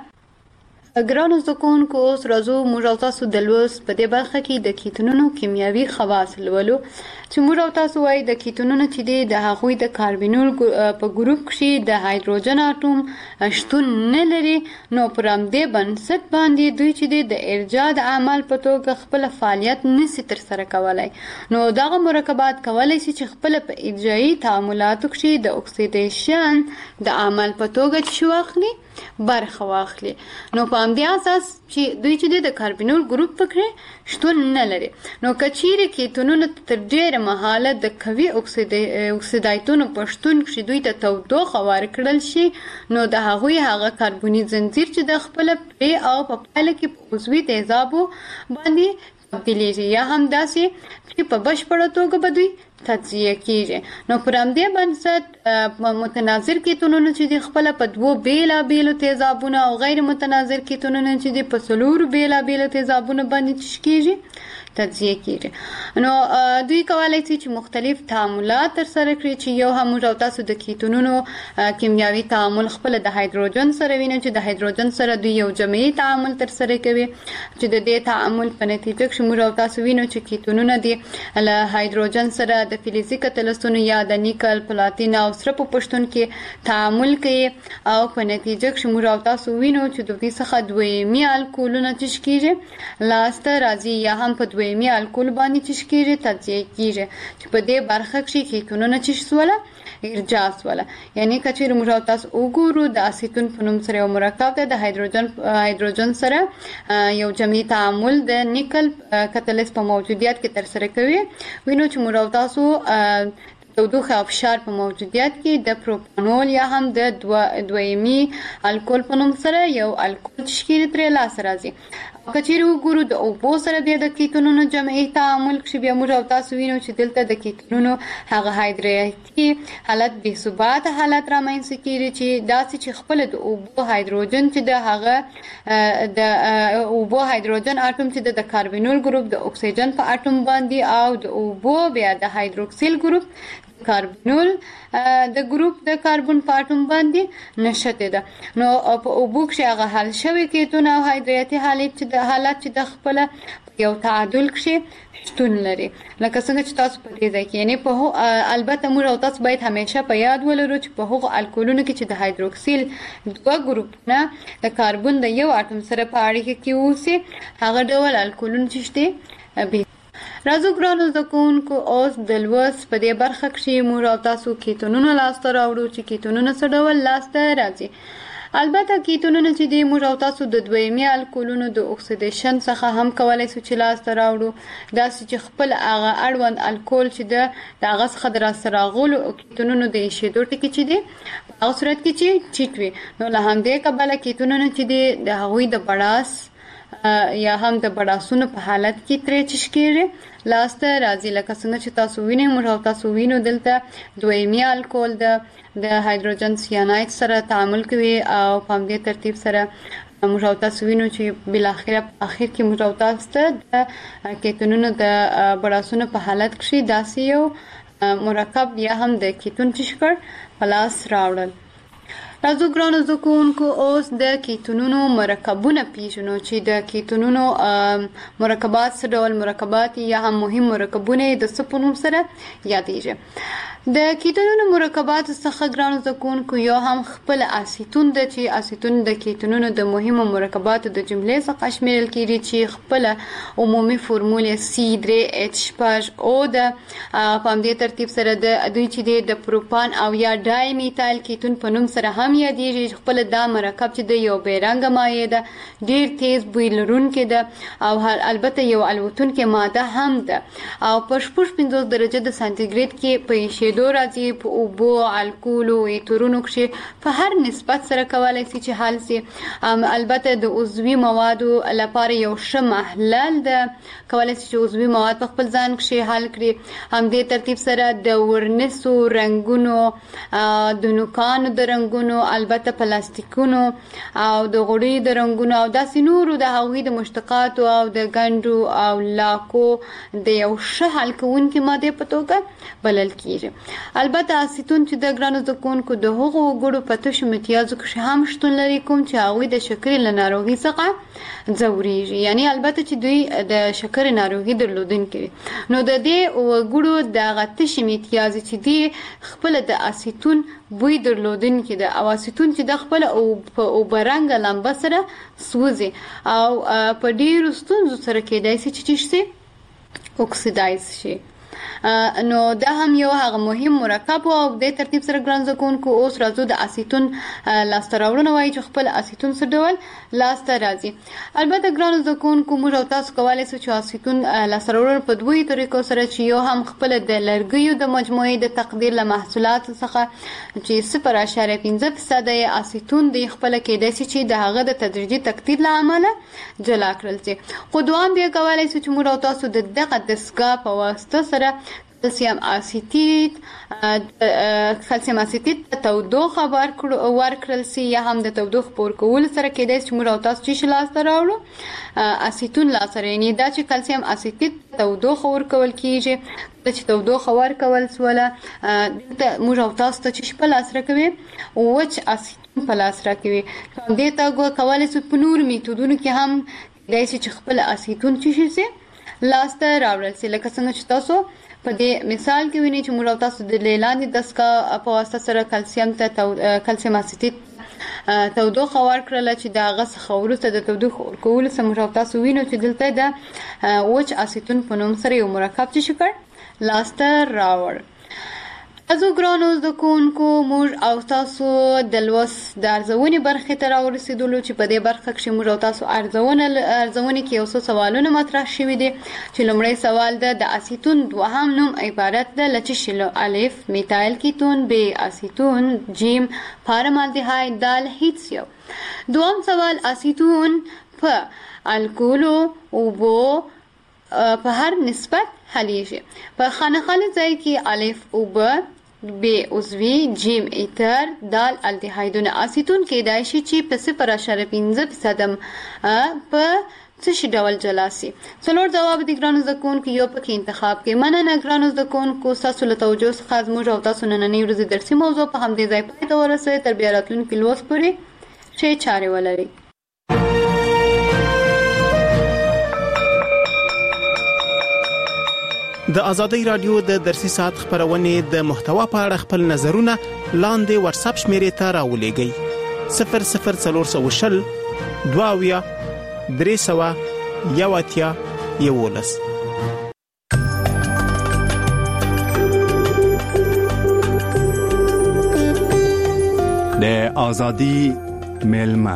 ګرانو زده کوونکو اوس راځو موږ او تاسو د لوست په دې برخه کې د کیتونونو کیمیاوي خواص لولو چې موږ او تاسو وایي د کیتونونو چې دی د هغوی د کاربونول په ګروپ کې د هایدروجن اټوم شتون نه لري. نو پر همدې بنسټ باندې دوی چې دی د ارجاع د عمل په توګه خپل فعالیت نشي ترسره کولای. نو دغه مرکبات کولای شي چې خپل په ارجاعي تعاملاتو کې د اکسیدیشن د عمل په توګه چې واخلي برخه واخلي. نو په همدې اساس چې دوی چې د کاربونول ګروپ پکې شتون نه لري. نو کچېرې کیتونونه تر ډېره مهاله د قوي اکسیدایتونو په شتون کې دوی ته تودوخه ورکړل شي نو د هغوی هغه کاربوني زنجیر چې د خپل پرې او په پایله کې په عضوي تیزابو باندې تبدیلیږي یا هم داسې چې په بشپړه توګه به دوی تجزیه کیږي. نو پر همدې بنسټ متناظر کیتونونه چې د خپل په دوو بیلابیلو تیزابونو او غیر متناظر کیتونونه چې د په څلورو بیلابیلو تیزابونو باندې تشکیږي تجزیه کیږي. نو دوی کولای شي چې مختلف تعاملات ترسره کړي چې یو هم موږ او تاسو د کیتونونو کیمیاوي تعامل خپل د هایدروجن سره وینو چې د هایدروجن سره دوی یو جمعي تعامل ترسره کوي چې د دې تعامل په نتیجه کې موږ او تاسو وینو چې کیتونونه د هایدروجن سره د فلزي کتلستونو یا د نیکل پلاتین او سره په پښتون کې تعامل کوي او په نتیجه کې موږ او تاسو وینو چې د دې څخه دویمي الکولونه تشکیږي لاسته راځي یا هم په دویمي الکول باندې تشکیږي تجزیه کیږي چې په دې برخه کې کیتونونه چې سواله ارجاع سواله. یعنی کچېرې موږ او تاسو وګورو د اسیتون په نوم سره یو مرکب ده د هایدروجن سره یو جمعي تعامل د نیکل کتلس په موجودیت کې ترسره کوي. وینو چې موږ او تاسو تودوخه او فشار په موجودیت کې د پروپانول یا هم د دویمي الکول په نوم سره یو الکول تشکیل ترې لاسته راځي. کچېرې وګورو د اوبو سره بیا د کیتونونو جمعي تعامل کې بیا موږ او تاسو وینو چې دلته د کیتونونو هغه هایدراتي حالت بې ثباته حالت رامنځته کیږي چې داسې چې خپل د اوبو هایدروجن چې د هغه د اوبو هایدروجن اټوم چې د کاربونول ګروپ د اکسیجن په اټوم باندې او د اوبو بیا د هایدروکسیل ګروپ کاربونول د ګروپ د کاربن په اټوم باندې نشته ده. نو په اوبو کې هغه حل شوی کیتون او هایدراتي حالت چې د خپل یو تعادل کې شتون لري لکه څنګه چې تاسو په دې ځای کې یعنی په البته موږ او تاسو باید همیشه په یاد ولرو چې په هغو الکولونو کې چې د هایدروکسیل دوه ګروپونه د کاربن د یو اټوم سره په اړیکه کې اوسي هغه ډول الکولونه چې شته. راځو ګرانو زده کوونکو اوس د لوست په دې برخه کې موږ او تاسو کیتونونه لاسته راوړو چې کیتونونه څه ډول لاسته راځي. البته کیتونونه چې دی موږ او تاسو د دویمي الکولونو د اکسیدیشن څخه هم کولای شو چې لاسته راوړو داسې چې خپل هغه اړوند الکول چې د هغه څخه د راسته راغلو کیتونونو د ایشېدو ټکي چې دی په هغه صورت کې چې ټیټ وي. نو له همدې کبله کیتونونه چې دی د هغوی د بړاس یا هم د بړاسونو په حالت کې ترې تشکیږي لاسته راځي. لکه څنګه چې تاسو وینئ موږ او تاسو وینو دلته دویمي الکول د هایدروجن سیاناید سره تعامل کوي او په همدې ترتیب سره موږ او تاسو وینو چې بالاخره په اخر کې موږ او تاسو ته د کیتونونو د بړاسونو په حالت کې داسې یو مرکب یا هم د کیتون تشکر په لاس راوړل. راځو ګرانو زده کوونکو اوس د کیتونونو مرکبونه پیژنو چې د کیتونونو مرکبات څه ډول مرکبات یا هم مهم مرکبونه د څه په نوم سره یادېږي. د کیتونونو مرکبات څخه ګرانو زده کوونکو یو هم خپل اسیتون د چې اسیتون د کیتونونو د مهمو مرکباتو د جملې څخه شمیرل کیږي چې خپل عمومي فورموله C3H5O د په همدې ترتیب سره د دوی چې د پروپان او یا ډای میتایل کیتون په نوم سره هم یادېږي. خپل دا مرکب چې د یو بیرنګ مایع ده، ډیر تیز بوی لرونکی ده او البته یو الوتونکې ماده هم ده او په 50 درجه د سانتیګریډ کې په دو راځي. په اوبو، الکول او ایترونو کې په هر نسبت سره کولای شي چې حل شي. البته د عضوي موادو لپاره یو ښه محلل ده، کولای شي چې عضوي مواد په خپل ځان کې حل کړي. همدې ترتیب سره د ورنسو، رنگونو، د نوکانو د رنگونو، البته پلاستیکونو او د غوړي د رنگونو او داسې نورو د هغوی د مشتقاتو او د ګنډو او لاکو د یو ښه حل کوونکې ماده په توګه بلل کیږي. البته اسیتون چې د ګرانو زده کوونکو د هغو وګړو په تشو امتیازو کې هم شتون لري کوم چې هغوی د شکرې له ناروغۍ څخه ځورېږي، یعنی البته چې دوی د شکرې ناروغي درلودونکي وي. نو د دې وګړو دغه تشې امتیازې چې دي خپل د اسیتون بوی درلودونکي ده او اسیتون چې د خپل او په اوبرنګ لمبه سره سوځي او په ډیرو ستونزو سره کېدای شي چې اکسیدایز شي. نو دا هم یو هغه مهم مرکب او د ترتیب سره ګران زده کوونکو اوس راځو د اسیتون لاسته راوړنه وایي چې خپل اسیتون څه ډول لاسته راځي. البته ګران زده کوونکو موږ او تاسو کولی شو چې اسیتون لاسته راوړل په دوی طریقو سره چې یو هم خپل د لرګیو د مجموعې د تقدیر له محصولاتو څخه چې 0.5% اسیتون د خپل کېدای شي چې د هغه د تدریجي تقدیر له امله جلا کړل شي. خو دوام بیا کولی شو چې موږ او تاسو د دغه دستګاه په واسطه سره کلسیم اسیتیت ته تودوخه ورکړل شي یا هم د تودوخې په ورکولو سره کېدای شي چې موږ او تاسو چې لاسته راوړو اسیتون لاسته یعنی دا چې کلسیم اسیتیت تودوخه ورکول کیږي. چې تودوخه ورکول سوله موږ او تاسو ته چې په لاس راکوي وچ اسیتون په لاس راکوي. دې ته کولی شو په نور میتودونو کې هم کېدای شي چې خپل اسیتون چې شي لاسته راوړل شي. لکه څنګه چې تاسو په دې مثال کې ویني چې موږ او تاسو د لاندې دستګاه په واسطه سره کلسیم اسیتیت تودوخه ورکړله چې د هغه څخه وروسته د تودوخې ورکولو سره موږ او تاسو وینو چې دلته د وچ اسیتون په نوم سره یو مرکب چې کړ لاسته راوړ. ازو ګرانو زده کوونکو موږ او تاسو د لوست د ارزونې برخې ته راورسېدلو چې په دې برخه کې موږ او تاسو ارزونې کې یو څه سوالونه مطرح شوي دي چې لومړی سوال ده د اسیتون دوهم نوم عبارت ده له څه شي؟ الف میتایل کیتون، ب اسیتون، جیم فارمالدهاید، دال هیڅ یو. دوم سوال اسیتون په الکولو اوبو په هر نسبت حلیږي. په خانخاله ځای کې الف اوبه، ب عضوي، جیم ایتر، دال الدهایدونه. اسیتون کېدای شي چې په 0.5% په څه شي ډول جلا سي. څلور جواب دي ګرانو زده کوونکو یو پکې انتخاب کې. مننه ګرانو زده کوونکو ستاسو له توجه څخه زموږ او تاسو نننۍ ورځې درسي موضوع په همدې ځای پای ته ورسوي. تر بیا راتلونکي لوست پورې ښې چارې ولرئ. د آزادۍ رادیو د درسي ساعت خبرونه د محتوا په اړه خپل نظرونه لاندې واتس اپ شمیرې ته راولېږئ 00420 22 300 11 د آزادۍ ملما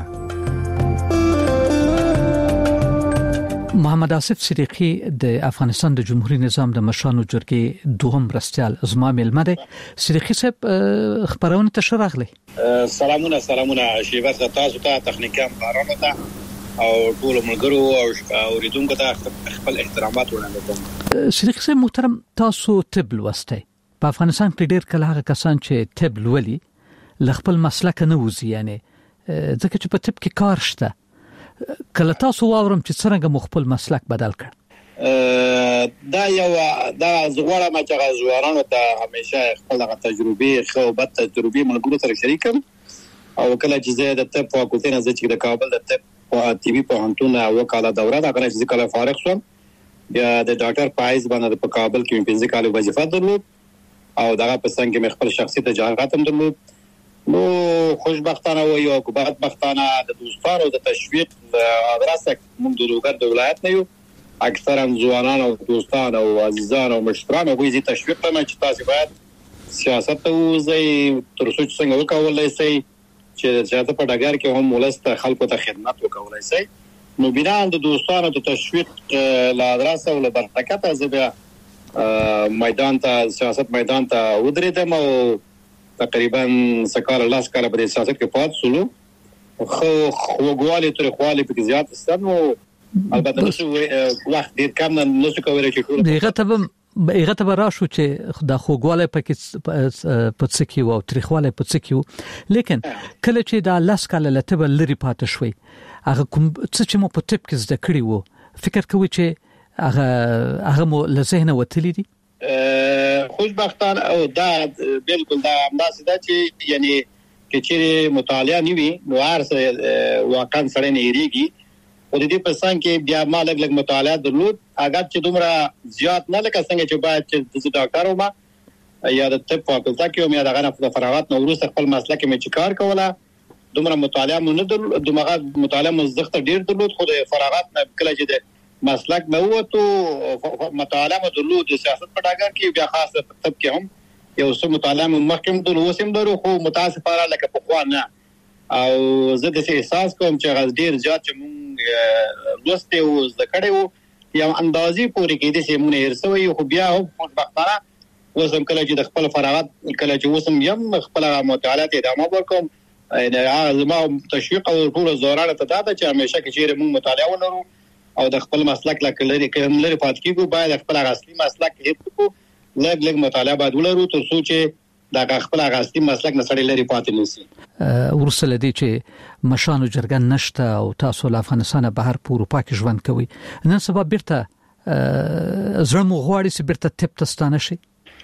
محمد آصف صدیقی د افغانستان د جمهوریت نظام د مشرانو جرګې دوهم مرستیال زما ملما دی. صدیقی صاحب خبرونه ته شراغلی. سلامونه شیبت تاسو ته تخنیکان بارانه ته او ټول ملګرو او اوریدونکو ته خپل احترامات وړاندې کوم. صدیقی صاحب محترم، تاسو طب لوستی. په افغانستان کې ډېر کله هغه کسان چې طب لولي لخپل مسلک نه وځي، یعنی ځکه چې په طب کې کار شته. کله تاسو واورم چې څنګه مخبل مسلک بدل کړ؟ دا زغوړه ما چې زوارانو ته همیشه خپل تجربه خو بد تجربه ملګرو سره شریکم او کله چې زه د طب فاکولټي نه چې د کابل د طب په ټي وي په هنتون وکاله دوره دا کله چې کله فارغ شوم بیا د ډاکټر پایز باندې په کابل کې 15 کال وظیفه درلود او دغه په څنګه مې خپل شخصي تجارت هم درلود. نو خوشبختانه و یا بدبختانه د دوستانو د تشویق ادرسه موږ د لوګر د ولایت نه یو اکثرا ځوانان او دوستان او عزیزان او مشتران او ویزي تشویق کوي چې تاسو باید سیاست ته وځئ تر څو چې څنګه وکولای شئ چې سیاست په ډګر کې هم ولست خلکو ته خدمت وکولای شئ. نو بنا د دوستانو د تشویق لا ادرسه او له برکته زبیا میدان ته سیاست میدان ته ودرېدم او تقریبا سکال لاس کال په سیاست کې پات سولو خو خوګوالي تر خواله په زیات ستنو البته نو وخت ډیر کم نه څه کوي چې ټول هغه ته راشو چې د خوګواله په څکی او تاریخواله په څکی لیکن کله چې د لاس کال لته لري پات شوي هغه کوم څه چې مو په ټپ کې زده کړی وو فکر کوي چې هغه مو له ذهن وتلی دي. خوشبختانه او دا بالکل دا انداز ده چې یعنی کې چې مطالعه نیوي نو ارسه واقعا سره نه یریږي او د دې په څنګه کې بیا مالک لګ مطالعه درلود اگر چې دومره زیات نه لکه څنګه چې باید چې د ډاکټر ومه یا د طب فاکولټي کې مې دغه نه فراغت نو ورسره خپل مسله کې مې کار کوله دومره مطالعه مونږ نه درلود دومره مطالعه مزدخت ډیر درلود خو د فراغت نه کله چې مسلک نه وته مطالعه مدلود سیاست په ډاګر کې بیا خاصه طب کې هم یو څه مطالعه مخکې د لوسم درو خو متاسفانه لکه په خوا نه او زه د احساس کوم چې غز ډیر زیات چې مونږ لوسته او ذکرې وو یو اندازي پورې کې د سیمونه هرڅوي خو بیا هم خوشبختانه وسم کله چې د خپل فراغت کله چې وسم یم خپل مطالعه ادامه ورکوم زما تشویق او ټول زورانه ته دا چې همیشه کې چې مونږ مطالعه ولرو او د خپل مسلک لکه کوم لري پات کیږي باید خپل اصلي مسلک هیڅ لږ مطالعه باید ولرو تر څو چې دا خپل اصلي مسلک نه سړی لري پات نه شي. ورسله دي چې مشانو جرګن نشته او تاسو له افغانستان بهر په اروپا کې ژوند کوي نن سبا بیرته زړه مو غواړي چې بیرته تپ تستانه شي.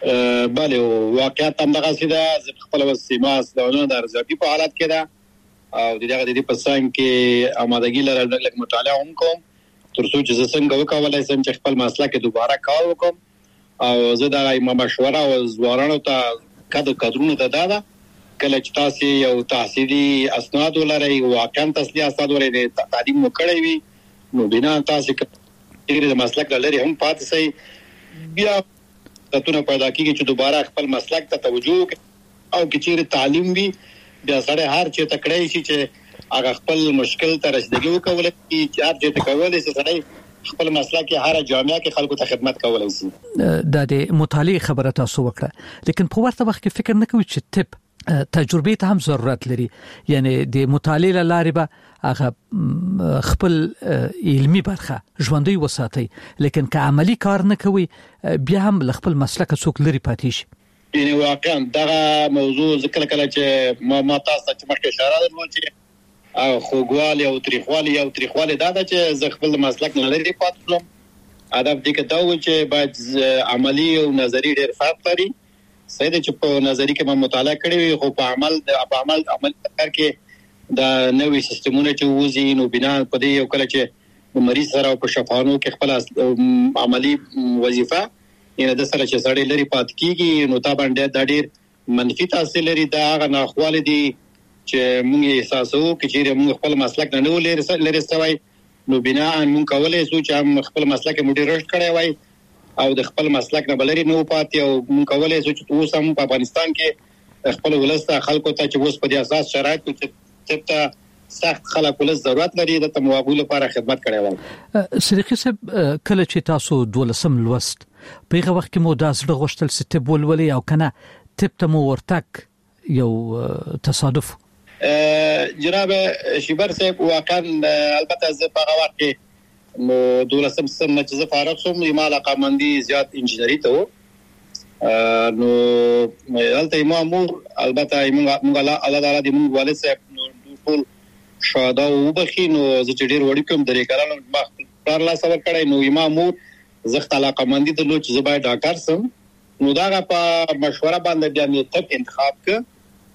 بله واقعیت هم دغه سیده خپل وسیماس دونه د ارزیابي په حالت کې ده او دغه د په څنګه کې آمادګي لرل لږ مطالعه هم کوم تر څو چې څنګه وکولای شم چې خپل مسله کې دوباره کار وکم او زه دا مشوره او ځوانانو ته کډرونو ته دا کله چې تاسو یو تحصیلي اسناد ولرئ واقعا تحصیلي اسناد ولرئ تعلیم وکړئ وي نو بنا تاسو کې د مسلک لري هم پاتې شي بیا تاسو پیدا کیږي چې دوباره خپل مسلک ته توجه او چې تعلیم وي بیا سره هر چې تکړه شي چې هغه خپل مشکل ته رسیدګي وکولای شي چې هر څه کولای شي سره خپل مسله کې هر جامعه کې خلکو ته خدمت کولای شي. د مطالعه خبره تاسو وکړه لیکن په ورته وخت کې فکر نه کوي چې طب تجربه ته هم ضرورت لري یعنی د مطالعه لارې به هغه خپل علمي برخه ژوندۍ وساتي لیکن که عملی کار نه کوي بیا هم خپل مسلک څوک لري پاتې شي. یعنی واقعا دا موضوع ذکر کله چې ما تاسو ته مخکې اشاره درلود چې او خوګوالي او تاریخوالي دا چې زه خپل مسلک نه لري پات کوم ادب دې کې دا و چې باید عملی او نظری ډېر فرق لري سید چې په نظری کې ما مطالعه کړې خو په عمل کې دا نوې سیستمونه چې وځي نو بنا په دې یو کله چې مریض سره په شفاهانو کې خپل عملی وظیفه یعنی د سره چې سړی لري پات کیږي نو تا باندې دا ډېر منفي تاثیر لري دا هغه ناخواله دي چې موږ احساسو چې موږ خپل مسلک نه لري سوي نو بنا موږ کولای شو چې خپل مسلک مو ډیر رښت کړی وای او د خپل مسلک نه بلري نو پاتې او موږ کولای شو چې اوس هم په افغانستان کې خپل ولسته خلکو ته چې اوس په دې اساس شرایط کې ته سخت خلک ولس ضرورت لري د تموابو لپاره خدمت کړی وای. صدیقي صاحب کله چې تاسو 12 لوست په هغه وخت کې مو د زړه غوښتل ستې بولولي او کنه تپ ته مو ورتک یو تصادف جناب شیبر صاحب واقعا البته زه په هغه وخت کې نو 12 سم چې زه فارغ شوم ما علاقه مندي زیات انجینری ته نو دلته مامور البته موږ الله تعالی دې موږ والد صاحب نو ټول شاده وبخي نو زه چې ډیر وړي کوم درې کارانو ما خپل لا سبق کړی نو مامور زه علاقه مندي ته لوچ زه باید ډاکټر سم نو دا په مشوره باندې بیا مې طب انتخاب ک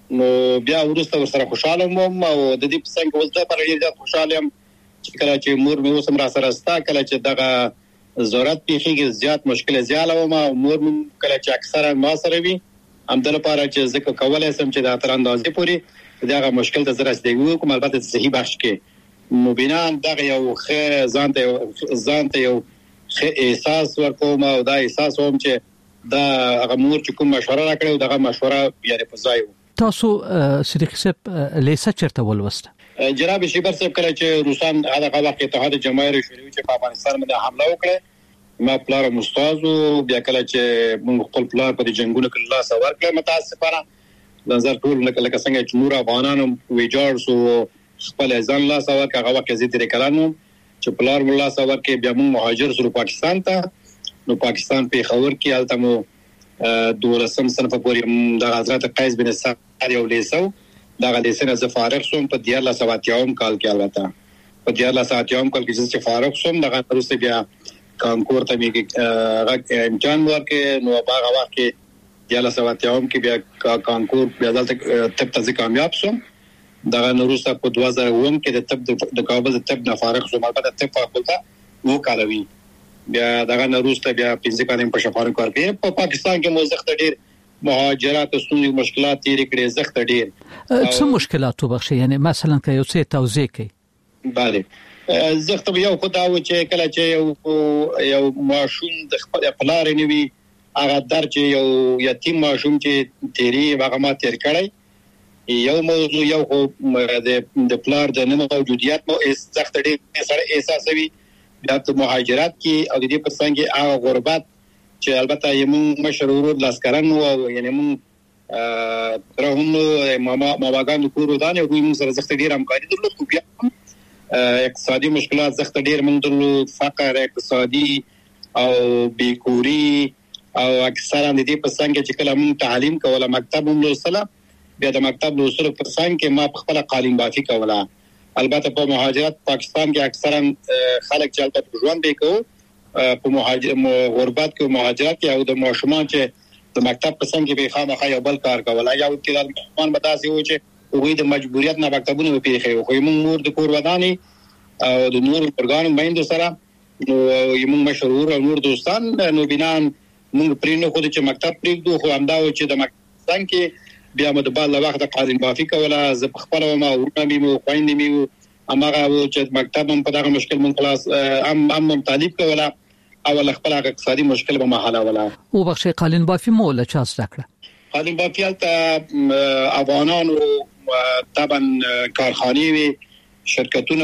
نو بیا ورسته ورسره خوشاله مم او د دې په څنګه ولته پر ډیر خوشاله يم چې کله چې مور مې اوسم را سره ستا کله چې دغه ضرورت پیږي زیات مشکل زیاله و ما مور مې کله چې اکثره ما سره وي هم د لپاره چې ځکه کولای سم چې د تر اندازې پوري دغه مشکل ته زره استګو کوم البته صحیح بخش کې مبینا دغه یو ځان ته یو احساس ورکوم او دا احساس هم چې دا هغه مور چې کوم مشوره راکړو دغه مشوره یې په ځای تاسو صدیق صاحب لیسه چرته ولوسته جناب شیبر صاحب کله چې روسان هغه وخت اتحاد جماهیر شوروي چې په افغانستان باندې حمله وکړه ما پلار مستازو بیا کله چې موږ خپل پلار په جنگونو کې الله سوار کړ متاسفانه نظر ټول لکه څنګه چې نور افغانانو ویجاړ سو خپل ځان الله سوار کړه هغه وخت زیات کلانو چې پلار الله سوار کې بیا موږ مهاجر سره پاکستان ته نو پاکستان په خبر کې الته مو دولسم صنف پورې د حضرت قیس بن سعد یو لیسو دا غلیسنه ز فارغ شوم په 1970 کال کې البته په 1970 کال کې چې فارغ شوم دغه وروسته بیا کانکور ته میږي امتحان ورکې نو هغه وخت کې 1970 کې بیا کانکور بیا دلته طب ته کامیاب شوم دغه وروسته په 2009 کې د طب د کابل طب نه فارغ شوم البته طب فاکولټه وو کاروي بیا دغه وروسته بیا پنځه کال په شفاعت ورکې په پاکستان کې موزخت ډیر مهاجرات سونی مشکلات تیر کړي زخت ډیر څه مشکلات وبخښي یعنی مثلا که یو څه توضیح کړي bale زخت یو خداو چې کله چې یو ماشوم د خپل پلار نیوي هغه در چې یو یتیم ماشوم چې تیری هغه ما تیر کړی یو موضوع یو د پلار د نه موجودیت مو زخت ډیر سره احساسوي بیا د مهاجرت کې او د دې په څنګه هغه غربت چې البته یمو مشرور لاسکرن او یعنی مو ترهم ماګان کورو دانه دوی موږ سره زخت ډیر همکاري درلود بیا اقتصادي مشکلات زخت ډیر من درلود فقر اقتصادي او بیکوري او اکثرا د دې په څنګه چې کله موږ تعلیم کوله مکتب هم لوستله بیا د مکتب لوستلو په څنګه ما خپل قالین بافي کوله البته په مهاجرت پاکستان کې اکثرا خلک چې البته ژوند وکړو په غربت کې مهاجرت کې او د ماشومان چې د مکتب په څنګه به خامخا یو بل کار کوله یا د ماشومان متاسي و چې وګړي د مجبوریت نه مکتبونه پیښه خو موږ نور د کور وداني او د نور پرګانو مایند سره نو موږ مشرور او نور دوستان نو بنان موږ پرینو خو چې مکتب پریږدو خو همدا و چې د مکتب کې بیا مو د بل وخت قالین بافي کوله ز خپل ما ورنه مو خويندې مو امغه و چې مکتب هم په دغه مشکل من خلاص ام طالب کوله او خپل اقتصادي مشکل به محاله ولا او بخش قالین بافي مو له چا ذکر قالین بافي ته افغانانو طبعا کارخانه وی شرکتونه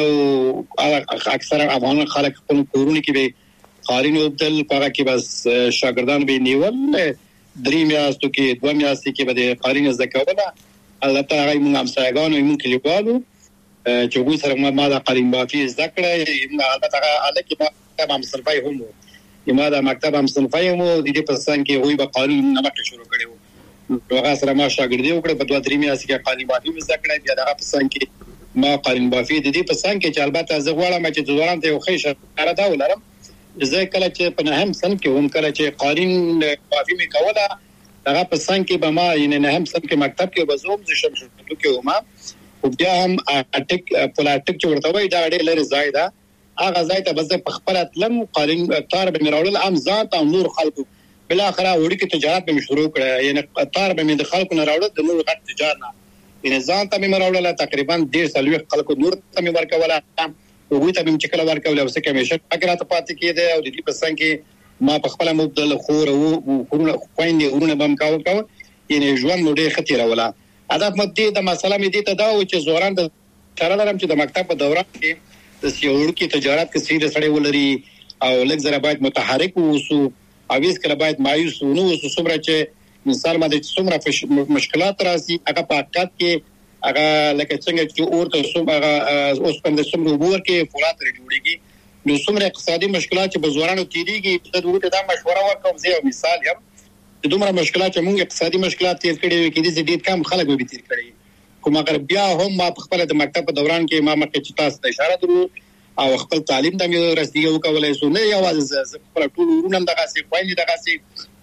اکثر افغان خلک خپل کورونه کې به قالین وبدل هغه کې بس شاګردان به نیول درې میاشتو کې دوه میاشتې کې به قالین زکوله الله تعالی موږ هم سایګانو موږ کې لیکوالو چې وګ سره ما دا قالین بافي ذکر البته هغه کې ما هم صرفای هم ما دا مکتب هم صرفای هم د دې په څنګه کې وی به قالین نه مکه شروع کړو هغه سره ما شاګردي وکړه په 2-3 میاشتې کې قالین بافي مزه کړې بیا دغه په څنګه کې ما قالین بافي د دې په څنګه کې چې البته زه غواړم چې د ځوانانو ته یو ښه شکاره دا ولرم زه کله چې په نهم سن کې هم کله چې قالین بافي مې کوله هغه په څنګه کې به ما یې نهم سن کې مکتب کې بزوم د شمشتو کې ما او بیا هم اټک پلاټک چې ورته وای دا ډېر لري ځای دا هغه ځای ته بس په خپل اتلم قالین تار به مراول عام ذات او نور خلکو بل اخره وړي کې تجارت به شروع کړه یعنی تار به مې د خلکو نه راوړل د نور غټ تجارت نه ان ځان ته مې راوړل تقریبا 150 خلکو نور ته مې ورکوله او وی ته مې چې کله ورکول او څه کمیشن اگر ته پاتې کېده او د دې په څنګه ما په خپل مبدل خور او خورونه خويندې ورونه بم کاوه یعنی ژوند نو ډېر خطر ولا هدف مدې د مسله مې دې ته دا و چې زوران د چارلرم چې د مکتب په دوران کې د سیوړ کې تجارت کې سیده سړې ولري او لږ زره باید متحرک ووسو او هیڅ کله باید مایوس نه ووسو څومره چې مثال باندې څومره مشکلات راځي هغه په حقیقت کې هغه لکه څنګه چې اورته څومره اوس په څومره وګور کې فولاد جوړيږي نو څومره اقتصادي مشکلات چې بزورانو تیریږي د دوی ته مشوره ورکوم زه یو مثال یم د دومره مشکلات چې موږ اقتصادي مشکلات تیر کړي وي کې دې ډېر کم خلک به تیر کړي کوم اگر بیا هم ما خپل د مکتب په دوران کې ما مخکې چې تاسو ته اشاره درو او خپل تعلیم د مې رسیدو کولای سو نه یوازې خپل ټول ورونم دغه سي خويندې دغه سي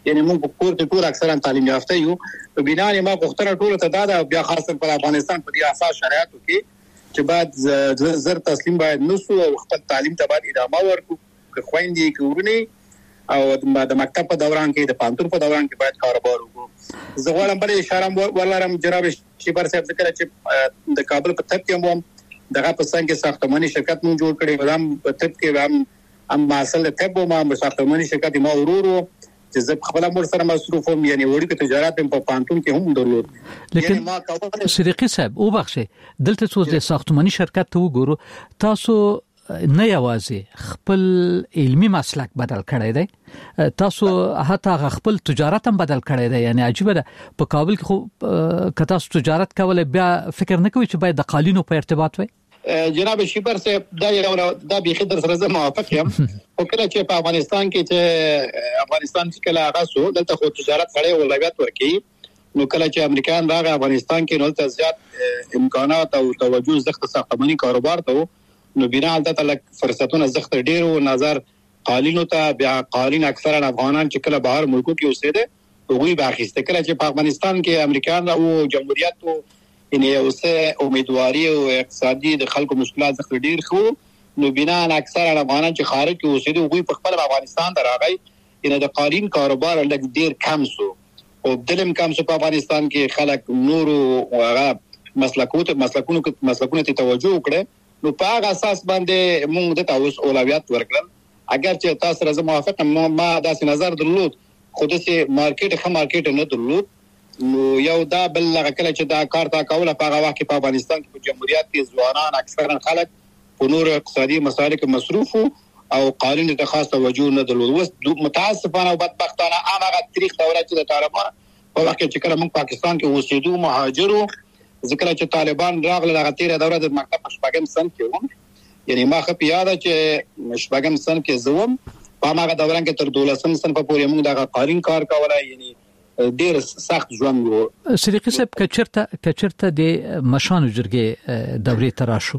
یعنی موږ په کور کې ټول اکثرا تعلیم یافته یو په بنا ما غوښتنه ټول ته دا بیا خاصه په افغانستان په دې اساس شرایطو کې چې بعد زر تسلیم باید نسو او خپل تعلیم ته باید ادامه ورکړو که خويندې کورونه او د مکتب په دوران کې د پانتون په دوران کې باید کاروبار وکړو زه غواړم بل اشاره ولرم جناب شیبر صاحب ذکر چې د کابل په تپ کې هم دغه په څنګه ساختماني شرکت مون جوړ کړي ودام په تپ کې هم مسله تپ ما ساختماني شرکت ما ورورو چې زه خپل امر سره مصروف هم یعنی وړي تجارت په پانتون کې هم درلود لیکن صدیقی صاحب او بخشه دلته څو د ساختماني شرکت ته وګورو تاسو نه یوازې خپل علمی مسلک بدل کړی دی تاسو حتی خپل تجارت هم بدل کړی دی یعنی عجیب ده په کابل کې خو که تاسو تجارت کول بیا فکر نه کوئ چې باید د قالینو په ارتباط وي جناب شیبر صاحب دا بيخي در سره موافق یم او کله چې په افغانستان کې چې افغانستان چې کله هغه سو دلته خو تجارت غړي اولویت ورکړي نو کله چې امریکایان راغی افغانستان کې نو ته زیات امکانات او توجه زخت ساختماني کاروبار ته نو بنا البته لک فرصتونه زخت ډیر او نظر قالینو ته بیا قالین اکثرا افغانان چې کله بهر ملکو کې اوسېده هغوی باخسته کله چې په افغانستان کې امریکایان او جمهوریت ان اوسه امیدواري او اقتصادي د خلکو مشکلات زخت ډیر خو نو بنا اکثرا افغانان چې خارج کې اوسېده هغوی په خپل افغانستان ته راغی ان د قالین کاروبار لږ ډیر کم سو او دلم کم سو په افغانستان کې خلک نور او هغه مسلکونو ته توجه وکړي نو په هغه اساس باندې موږ د تاسو اولویت ورکړل اگر چې تاسو سره موافق ما داسې نظر درلود خو داسې مارکیټ نه درلود نو یو دا بل کله چې دا کار تا کوله په هغه وخت کې په افغانستان کې په جمهوریت کې ځوانان اکثرا خلک په نور اقتصادي مسایلو کې مصروف او قانون ته خاص توجه نه درلود وس متاسفانه او بدبختانه هغه تاریخ دوره چې د طالبان په وخت کې کله موږ پاکستان کې اوسېدو مهاجرو ذکر چې طالبان راغله هغه تیره دوره د مکتب شپږم سن کې و یعنی ما خو یاد چې شپږم سن کې زوم په هغه دوران کې تر 12 سن په پورې موږ د قانون کار کولای یعنی ډیر سخت ژوند وو صدیقی صاحب کچرته د مشانو جرګې دورې تراشو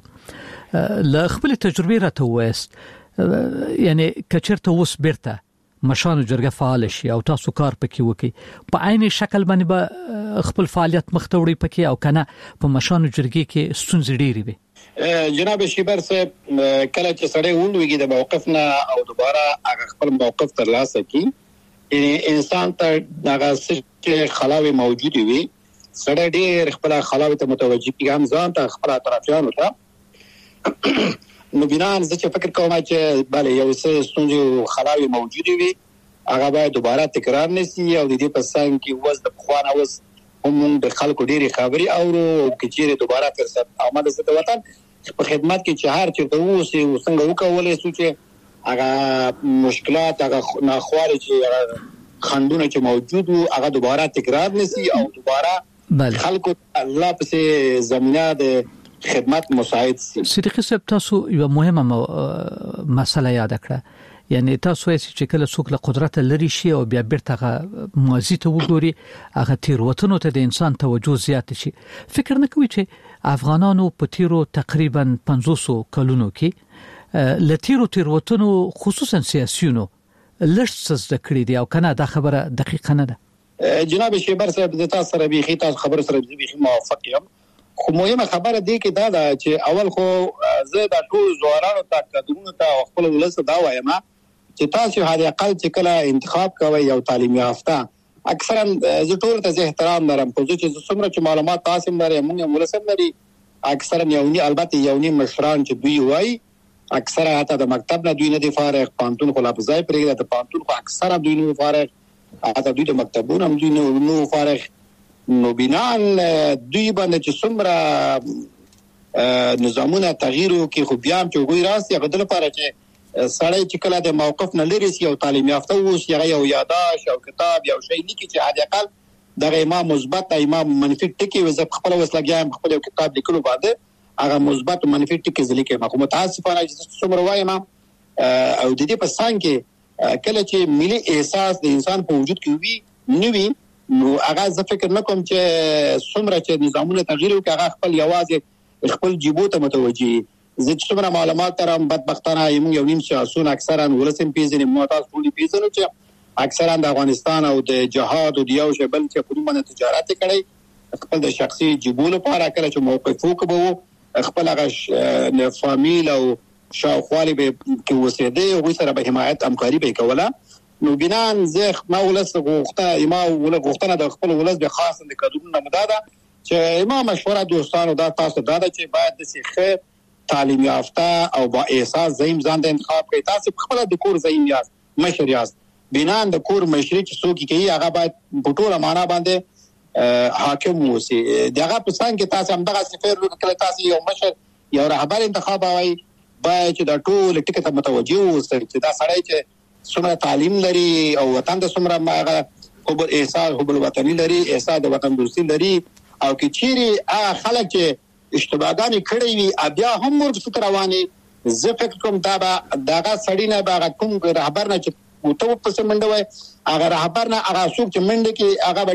ل خپل تجربه راته وست یعنی کچرته وس بیرته مشانو جرګه فعال شي او تاسو کار پکې وکي په عین شکل باندې به خپل فعالیت مختوړي پکې او کنه په مشانو جرګې کې ستونزې ډېری وي جناب شیبر صاحب کله چې سړی ولويږي د موقف نه او دوباره هغه خپل موقف ترلاسه کی انسان ته دغه چې خلاوي موجود وي سړی ډېر خپل خلاوي ته متوجي کیږي هم ځان ته خپل اطرافیانو ته نو بنا زه چې فکر کوم چې bale یو څه ستونزې خلاوي موجود وي هغه باید دوباره تکرار نشي او د دې په څنګ کې وز د خوانه وز هم د خلکو ډېری خبري او کچېره دوباره فرصت آمده ست وطن په خدمت کې چې هر چیرته ووسی څنګه وکولې سو چې هغه مشکلات هغه ناخوالي چې خندونه چې موجود وو هغه دوباره تکرار نشي او دوباره خلکو الله په زمينه د خدمت مساعد شي صدیقی صاحب تاسو یو مهمه مسله یاد کړه یعنی تاسو چې کله څوک له قدرت لري شي او بیا بیرته ماضي ته وګوري هغه تیروتنو ته د انسان توجه زیات شي فکر نه کوي چې افغانانو په تیرو تقریبا 500 کلونو کې لتیروتنو خصوصا سیاسيونو لږ څه کړی دی او کنه دا خبره دقیقه نه ده جناب شیبر صاحب د تاسو سره بيخي تاسو خبر سره بيخي موافق یم خو مهمه خبره دی کې دا چې اول خو زه د ټول زوارانو ته قدمونو ته خپل ولسته دا وایم چې تاسو هغه اقل چې کله انتخاب کوي یو تعلیم یافته اکثرا زه ټول ته احترام لرم خو چې څومره چې معلومات تاسو لري موږ ولسم لري اکثرا یونی البته یونی مشران چې دوی وای اکثره حتی د مکتب نه دوی نه دی فارغ پانتون خو لا بځای پرېږده د پانتون خو اکثره دوی نه فارغ حتی دوی د مکتبونو هم دوی نه فارغ نو بنان دوی باندې چې څومره نظامونه تغییر وکړي خو بیا هم چې وګورئ راسي هغه د لپاره چې سړی چې کله د موقف نه لري سي او تعلیم یافته اوسي هغه یو یاداش او کتاب یو شی لیکي چې حد اقل دغه امام مثبت امام منفي ټکی وز خپل وسلګیا خپل کتاب لیکلو باندې هغه مثبت او منفي ټکی ځلیکي ما کوم متاسفانه چې څومره وایم او د دې په څنګ کې کله چې ملي احساس د انسان په وجود کې وي نوي نو هغه ځکه فکر نکوم چې څومره چې نظامونه تغییر وکړي هغه خپل یوازې خپل جيبو ته متوجي زه څومره معلومات ترم بدبختانه یو نیم سیاسون اکثرا ولسم پیژنې معتاد ټولي پیژنو چې اکثرا د افغانستان او د جهاد او د یو شبل چې په کومه تجارت کړي خپل د شخصي جیبونو لپاره کړي چې موقف وکړو خپل هغه فامیل او شاوخوالي به کې وسیده او سره به حمایت همکاري به کوله نو بنان زه ما ولس غوښتنه د خپل ولس به خاص د قانون مداده چې ما مشوره دوستانو دا تاسو دا چې باید د سیخه تعلیم یافته او با احساس زیم ځان د انتخاب کوي تاسو خپل د کور زیم یاست مشر یاست بنان د کور مشري چې څوک کوي هغه باید په ټوله معنا باندې حاکم وسی دغه په څنګه کې تاسو هم دغه سفیر وکړه تاسو یو مشر یو رهبر انتخاب وای باید چې د ټول ټکو ته متوجه اوسئ چې دا سړی چې څومره تعلیم لري او وطن د څومره هغه احساس حب الوطني لري احساس د وطن دوستي لري او کې چیرې خلک چې اشتباهګانې کړې وي بیا هم ورته رواني زه فکر کوم دا دغه سړی نه باغ کوم رهبر نه چې متو په منډه وای هغه رهبر نه هغه څوک چې منډه کې هغه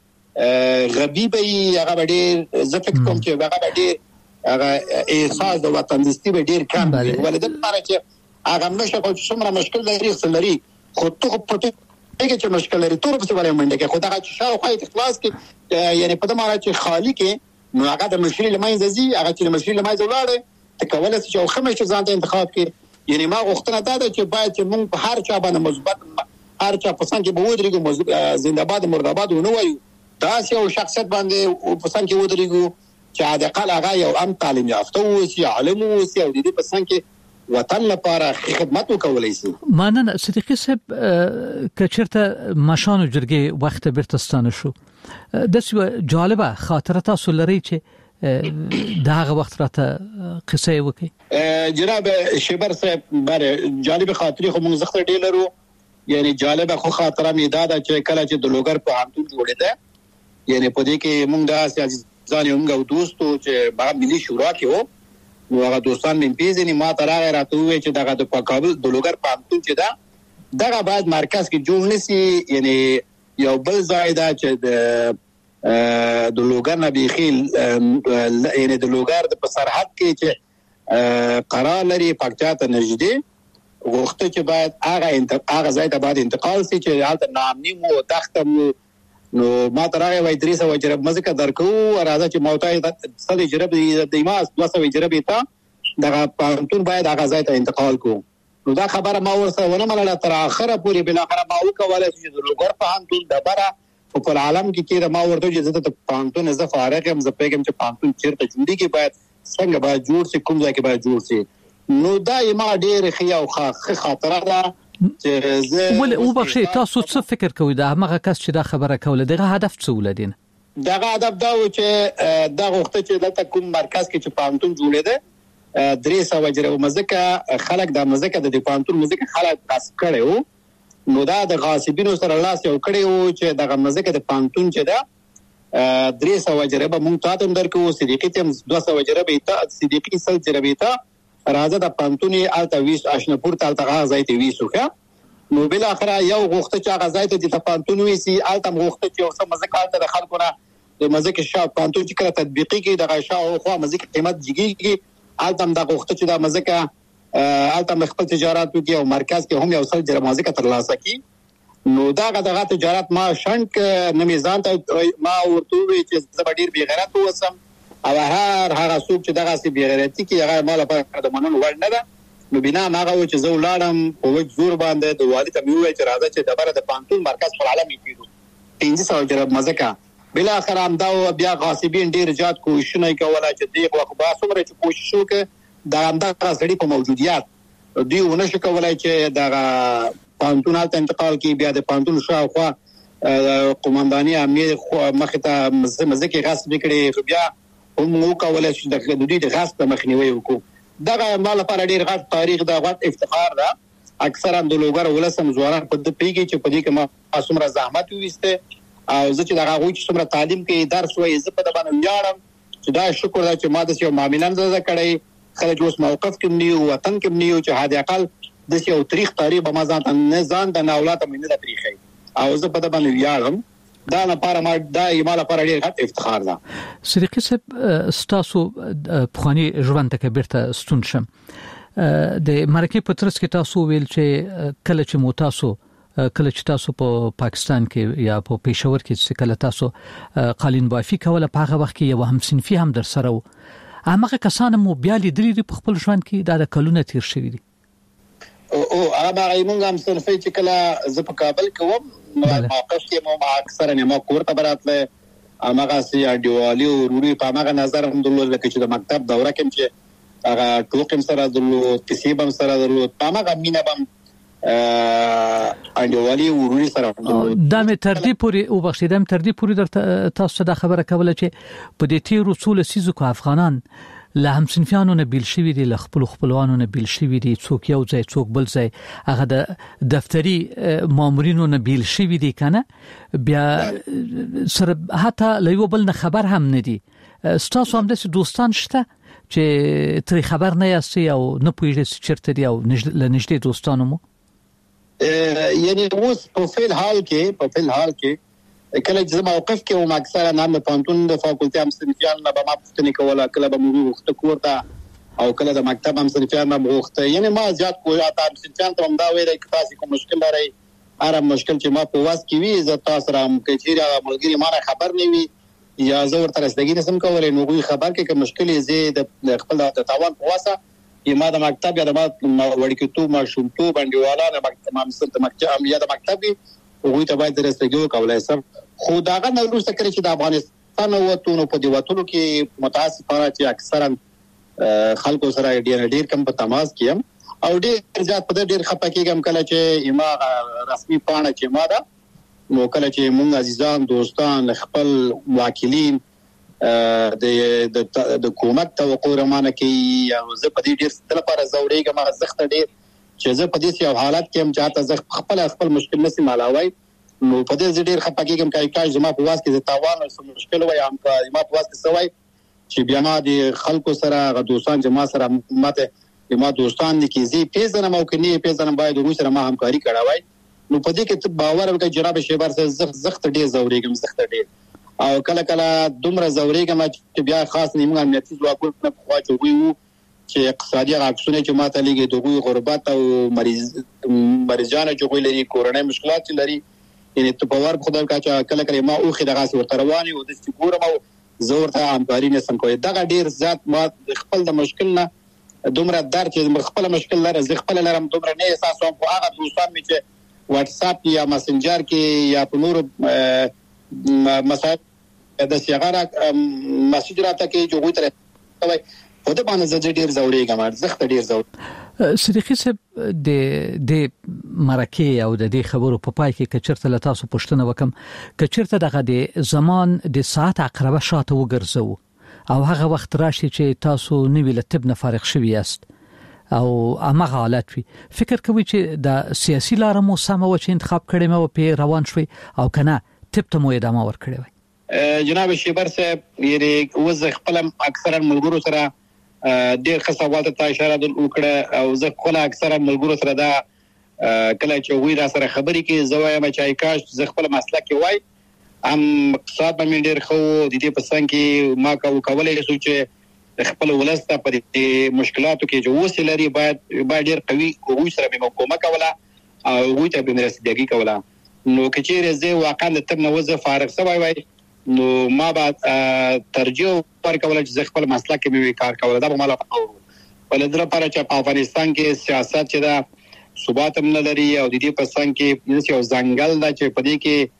ډېر غبي به هغه ډېر زه فکر کوم چې هغه ډېر هغه احساس د وطن دوستي به ډېر کم وي ولې د لپاره چې هغه نشه کوم څومره مشکل لري خو ته په دغه چې مشکل لري تور په څه باندې کې خدای چې شاو خو اخلاص کې یعنی په دماره چې خالی کې نو هغه د مشري لمایز زی هغه چې مشري لمایز ولاړ ته کولای شي او خمه چې ځان ته انتخاب کې یعنی ما غوښتنه ده چې باید چې موږ په هر چا باندې مثبت هر چا په څنګه به ودرېږو زنده‌باد مرده‌باد ونه وایو دا یو شخصیت باندې په څنګه ودرېږو چې عادقال هغه یو ام تعلیم یافته او سی عالم او سی او د دې په څنګه وطن لپاره خدمت وکولای شي مانن صدیقی صاحب کچرته مشانو جرګه وخت برتستانه شو د څه جالبه خاطره تاسو لري چې دغه وخت راته قصه وکي جناب شبر صاحب بره جالب خاطري خو موږ زخت ډیلرو یعنی جالب خو خاطره می دادا چې کله چې د لوګر په همتون جوړې ده یعنی په دې کې موږ د ځان یو موږ دوستو چې با ملي شورا کې وو نو هغه دوستان مې پیژنې ما ترغه راته وې چې دغه د کابل د لوګر په همتون چې ده دغه بعد مرکز کې جوړ نسی یعنی یو بل ځای دا چې د لوګر نه بيخیل یعنی د لوګر د سرحد کې چې قرار لري پکچاته نږدې وخت چې باید هغه ځای ته باید انتقال شي چې حالت نامني مو تختم نو ما ترغه وای 300 جرب مزه درکو راځه چې موتای 100 جرب د ایماس 200 جرب ته دغه پانتون باید هغه ځای ته انتقال کو نو دا خبره ما ورسره ونه منله تر اخره پورې بل اخره ما وکوله چې د لوګر پانتون د بره په عالم کې ما ورته چې د پانتون زه فارغ هم زه پیغام چې پانتون چیرته جوړیږي باید څنګه باید جوړ شي کوم ځای کې باید جوړ شي نو دا ما ډېر خیا او خاطره ده چې زه ول او بخښه تاسو څه فکر کوئ دا هغه کس چې دا خبره کوله دغه هدف څه ولدین دغه هدف دا و چې دا وخت چې دلته کوم مرکز کې چې پانتون جوړې ده 300 جره مزکه خلک د مزکه د پانتون مزکه خلک قص کړي نو دا د غاصبینو سره لاس یو کړی وو چې دغه مزکه د پانتون چې دا 300 جربه مونږ تاسو درکو صدیقی تم 200 جربه ته صدیقی 100 جربه ته راځه د پانتونی الته ویش آشنپور ته الته غازای ته ویسوخه نو بل اخره یو غوخته چې غازای ته د پانتون ویسي الته غوخته چې اوسه مزکه الته د خلکو نه د مزکه شاو پانتون چې کړه تطبیقي کې د غشاو خو مزکه قیمت جګیږي الته د غوخته چې د مزکه الته مخبل تجارت وکي او مرکز کې هم یو څل جرمازه کتر لاسه کی نو دغه تجارت ما شنک نمیزان ته ما ورته وی چې زبډیر بی غیرت وسم او هغه څوک چې دغه سي بی غیرتی کې هغه مال په د منون وړ نه ده نو بنا هغه چې زه ولاړم په وځ زور باندې د والد ته وی چې راځه چې دبره د پانتون مرکز په عالم کې پیږو 300 جرب مزکه بل اخر هم دا بیا غاصبین ډیر زیات کوشش نه کوله چې دغه وخت با څومره چې کوشش وکړي دا همدغه سړي په موجودیت دوی ونه شو کولای چې دا پانتون ته انتقال کی بیا د پانتون شاوخوا قومنداني امیر مخته مزکه غصب کړي بیا هم نو کولای چې د دوی د غصب مخنیوي وکړو دغه مال لپاره ډیر غټ تاریخ دا غټ افتخار ده اکثرا د لوګر ولسم زوړان په د پیږي چې په دې کې ما څومره زحمت وېسته او زه چې دا غوښ څومره تعلیم کې درس وې زه په د باندې یاړم چې دا شکر ده چې ما د یو مامینان زده کړی خلک اوس موقف کې نیو وطن کې نیو چې هدا اقل د یو تاریخ به ما ځان د اولاد مینه د تاریخي او زه په د باندې یاړم دا لپاره ما دا یماله لپاره ډیر غټ افتخار ده صدیقی صاحب ستاسو پخوانی ژوند ته بیرته ستون شم د مرکه پترس کې تاسو ویل چې کله چې مو تاسو کله چې تاسو په پاکستان کې یا په پېښور کې چې کله تاسو قالین بافي کوله په هغه وخت کې یو هم صنفي هم در سره و هغه کسان مو بیا لیدلې په خپل ژوند کې د کلونه تیر شوی دي او هغه موږ هم صنفي چې کله زه په کابل کې وم موقف کې مو اکثر نه مو کور ته براتله هغه سي اډیوالي او روري په هغه نظر هم درلود لکه چې د مکتب دوره کې چې هغه ټوکم سره درلود کسيبم سره درلود په هغه مینه بم اډیوالي او روري سره د مې تر دې پوري او بخښیدم تر دې پوري در تاسو د خبره کوله چې په دې تیر رسول سيزو کو افغانان له هم صنفیانو نه بیل شوی دي له خپلوانو نه بیل شوی دي څوک یو ځای څوک بل ځای هغه د دفتری مامورینو نه بیل شوی دي کنه بیا سره حتی له یو بل نه خبر هم نه دي تاسو هم د دوستان شته چې تر خبر نه یاستي او نه پوهیږئ چیرته دي او لنږدې دوستانو مو یعنی اوس په فعل حال کې کله چې موقف کې او اکثره نام پانتون د فاکولټي هم صنفیان نه به ما پوښتنه کوله کله به موږ وخت کوړه او کله د مکتب هم صنفیان نه وخت یعنی ما زیات کوی اته صنفیان ته هم دا ویل چې تاسو کوم مشکل لري هر مشکل چې ما په واس کې وي زه تاسو را مکچیر ملګری ما خبر نه وي یا زه ورته رسېدګی نسم کولای نو غوي خبر کې کوم مشکل یې د خپل د تاوان په واسه یما د مکتب یا د وړکیتوب ماشومتوب باندې مکتب مکتب یا د مکتب وګوي ته باید رسېدګي وکولای سم خو داغه نو څه کوي چې د افغانستان وته په دی وټولو کې متاسفانه چې اکثرا خلکو سره ډیر کم په تماس کیم او ډیر ځات په ډیر خپه کېږم کله چې یما رسمي پاڼه چې ما دا نو کله چې مونږ عزیزان دوستان خپل واکلین د حکومت توقع رمانه کې یا زه په دې ډیر ستل لپاره زورېږم ما زخت ډیر چې زه په دې یو حالت کې هم چاته زه خپل مشکل نسی مالاوي نو په دې ډیر خپه کېږم کای زما په واس کې د تاوان او مشکل وای هم ما په واس کې سوای چې بیا ما د خلکو سره غ دوستان جما سره ماته ما دوستان کې زی پیژنه مو کې نه پیژنه باید دوی سره ما همکاري کړاوای نو په دې کې باور وکړه جناب شیبر سره زخت ډیر زورېږم زخت ډیر او کله دومره زورېږم چې بیا خاص نیمه امنیتي ځواکونه په خوا چوي چې اقتصادي عکسونه چې ماته لګي دغه غربت او مریضانه چې لري کورونی مشکلات لري یعنی ته باور خدای کا چې کله ما اوخه دغه ورته رواني او د ګورم او زورته همکاري نه سم کوي دغه ډیر ذات ما خپل د مشکل نه دومره در چې خپل مشکل لري زه خپل لرم دومره نه احساسوم خو هغه دوستان می چې واتس اپ یا مسنجر کې یا په نور مسائل د سیغاره مسج راته کې جو غوتره کوي په دې باندې زه ډیر زورېږم زخت ډیر زور صدیقي صاحب د مرکه او د دې خبرو په پای کې کچرته له تاسو پوښتنه وکم کچرته دغه د زمان د ساعت عقربه شاته وګرځو او هغه وخت راشي چې تاسو نوې لطب نه فارغ شوي یاست او هغه حالت وي فکر کوي چې د سیاسي لار مو سمه و چې انتخاب کړی مو په روان شوي او کنه تپ ته مو ادامه ور کړی وي جناب شیبر صاحب یې وز خپل اکثرا ملګرو سره ډیر ښه سوال ته اشاره وکړه او زه خپل اکثرا ملګرو سره دا کله چې وی را سره خبرې کې زوایم چې کاش زه خپل مسله کې وای ام اقتصاد باندې ډیر خو د دې په څنګه کې ما کولای شو چې خپل ولسته په دې مشکلاتو کې جو وسه لري باید ډیر قوي کوو سره به حکومت کوله او وی ته به رسیدګي کوله نو کچېره زه واقعا د تم نوزه فارغ سوای وای نو ما بعد ترجیح ورکول چې خپل مسله کې به کار کوله دا به مال ولدره پر چې په افغانستان کې سیاست چې دا ثبات هم نه لري او د دې په څنګه کې یو ځنګل دا چې په دې کې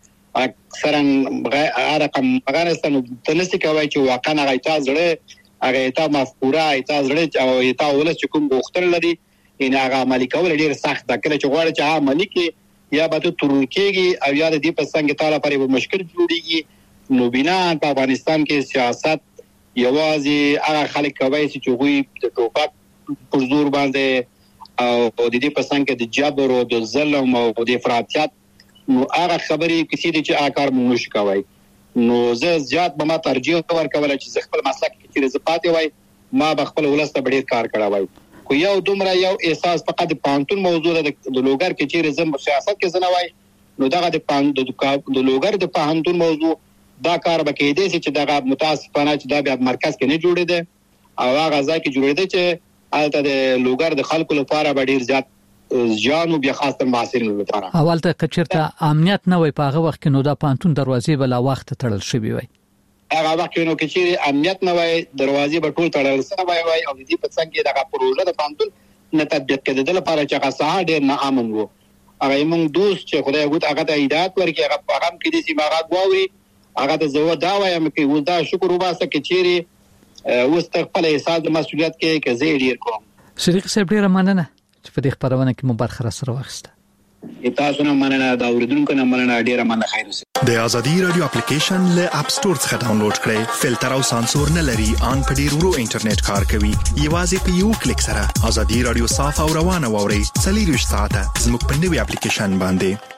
اکثرا رقم افغانستان تنسي کوي چې واقعا غیتا زړه هغه تا مفکوره ایتا زړه او ایتا ولس چې کوم غوښتل لري ان هغه عملي کول ډیر سخت ده کله چې غواړي چې عملي کې یا به ترکیږي او یا د دې په څنګه تعالی پرې مشکل جوړیږي نو بنا په افغانستان کې سیاست یوازې هغه خلک کوي چې غوي د ټوپک پر زور باندې او د دې په څنګه د جبر او د ظلم او د افراطیت نو هغه خبرې کسي دي چې اکار مونږ کوي نو زه زیات به ما ترجیح ورکول چې خپل مسلک کې زپاتې وای ما به خپل ولسته ډیر کار کړی وای کو یو دومره یو احساس فقط پانتون موضوع د لوګر کې چې زم سیاست کې زنوای نو دغه د لوګر د پانتون موضوع دا کار به کېدې چې دغه متاسفانه چې دا بیا مرکز کې نه جوړې ده او هغه ځای کې جوړې ده چې البته د لوګر د خلکو لپاره به ډیر زیات ځانو بیا خاصه محصلینو لپاره. اول ته کچرته امنیت نه وي په هغه وخت کې نو دا پانتون دروازې بل وخت تړل شوی وي. هغه وخت نو کې چې امنیت نه وي دروازې به ټول تړل شوی وي او دې په څنګه دغه پروژه د پانتون نه تطبیق کېدل لپاره چې هغه ساحه ډېر نه امن وو. هغه موږ دوست چې خدای غوت هغه ته هدایت ورکړي هغه هم کې دي چې ما غواړي هغه ته زو دا وایم چې ولدا شکر وباسه کې چیرې واستقبال احساس د مسؤلیت کې زیړ کوم. صدیق صاحب ډیره مننه چې په دې خبرونه کې مو برخه سره واخیسته. تاسو نه مننه دا اوریدونکو نه مننه ډیره مننه خیر اوسئ. د ازادي رادیو اپلیکیشن له اپ سٹور څخه ډاونلوډ کړئ. فلټر او سانسور نه لري، ان په ډیر ورو انټرنیټ کار کوي. یوازې په یو کلیک سره ازادي رادیو صاف او روانه ووري. 24 ساعته زموږ په نوې اپلیکیشن باندې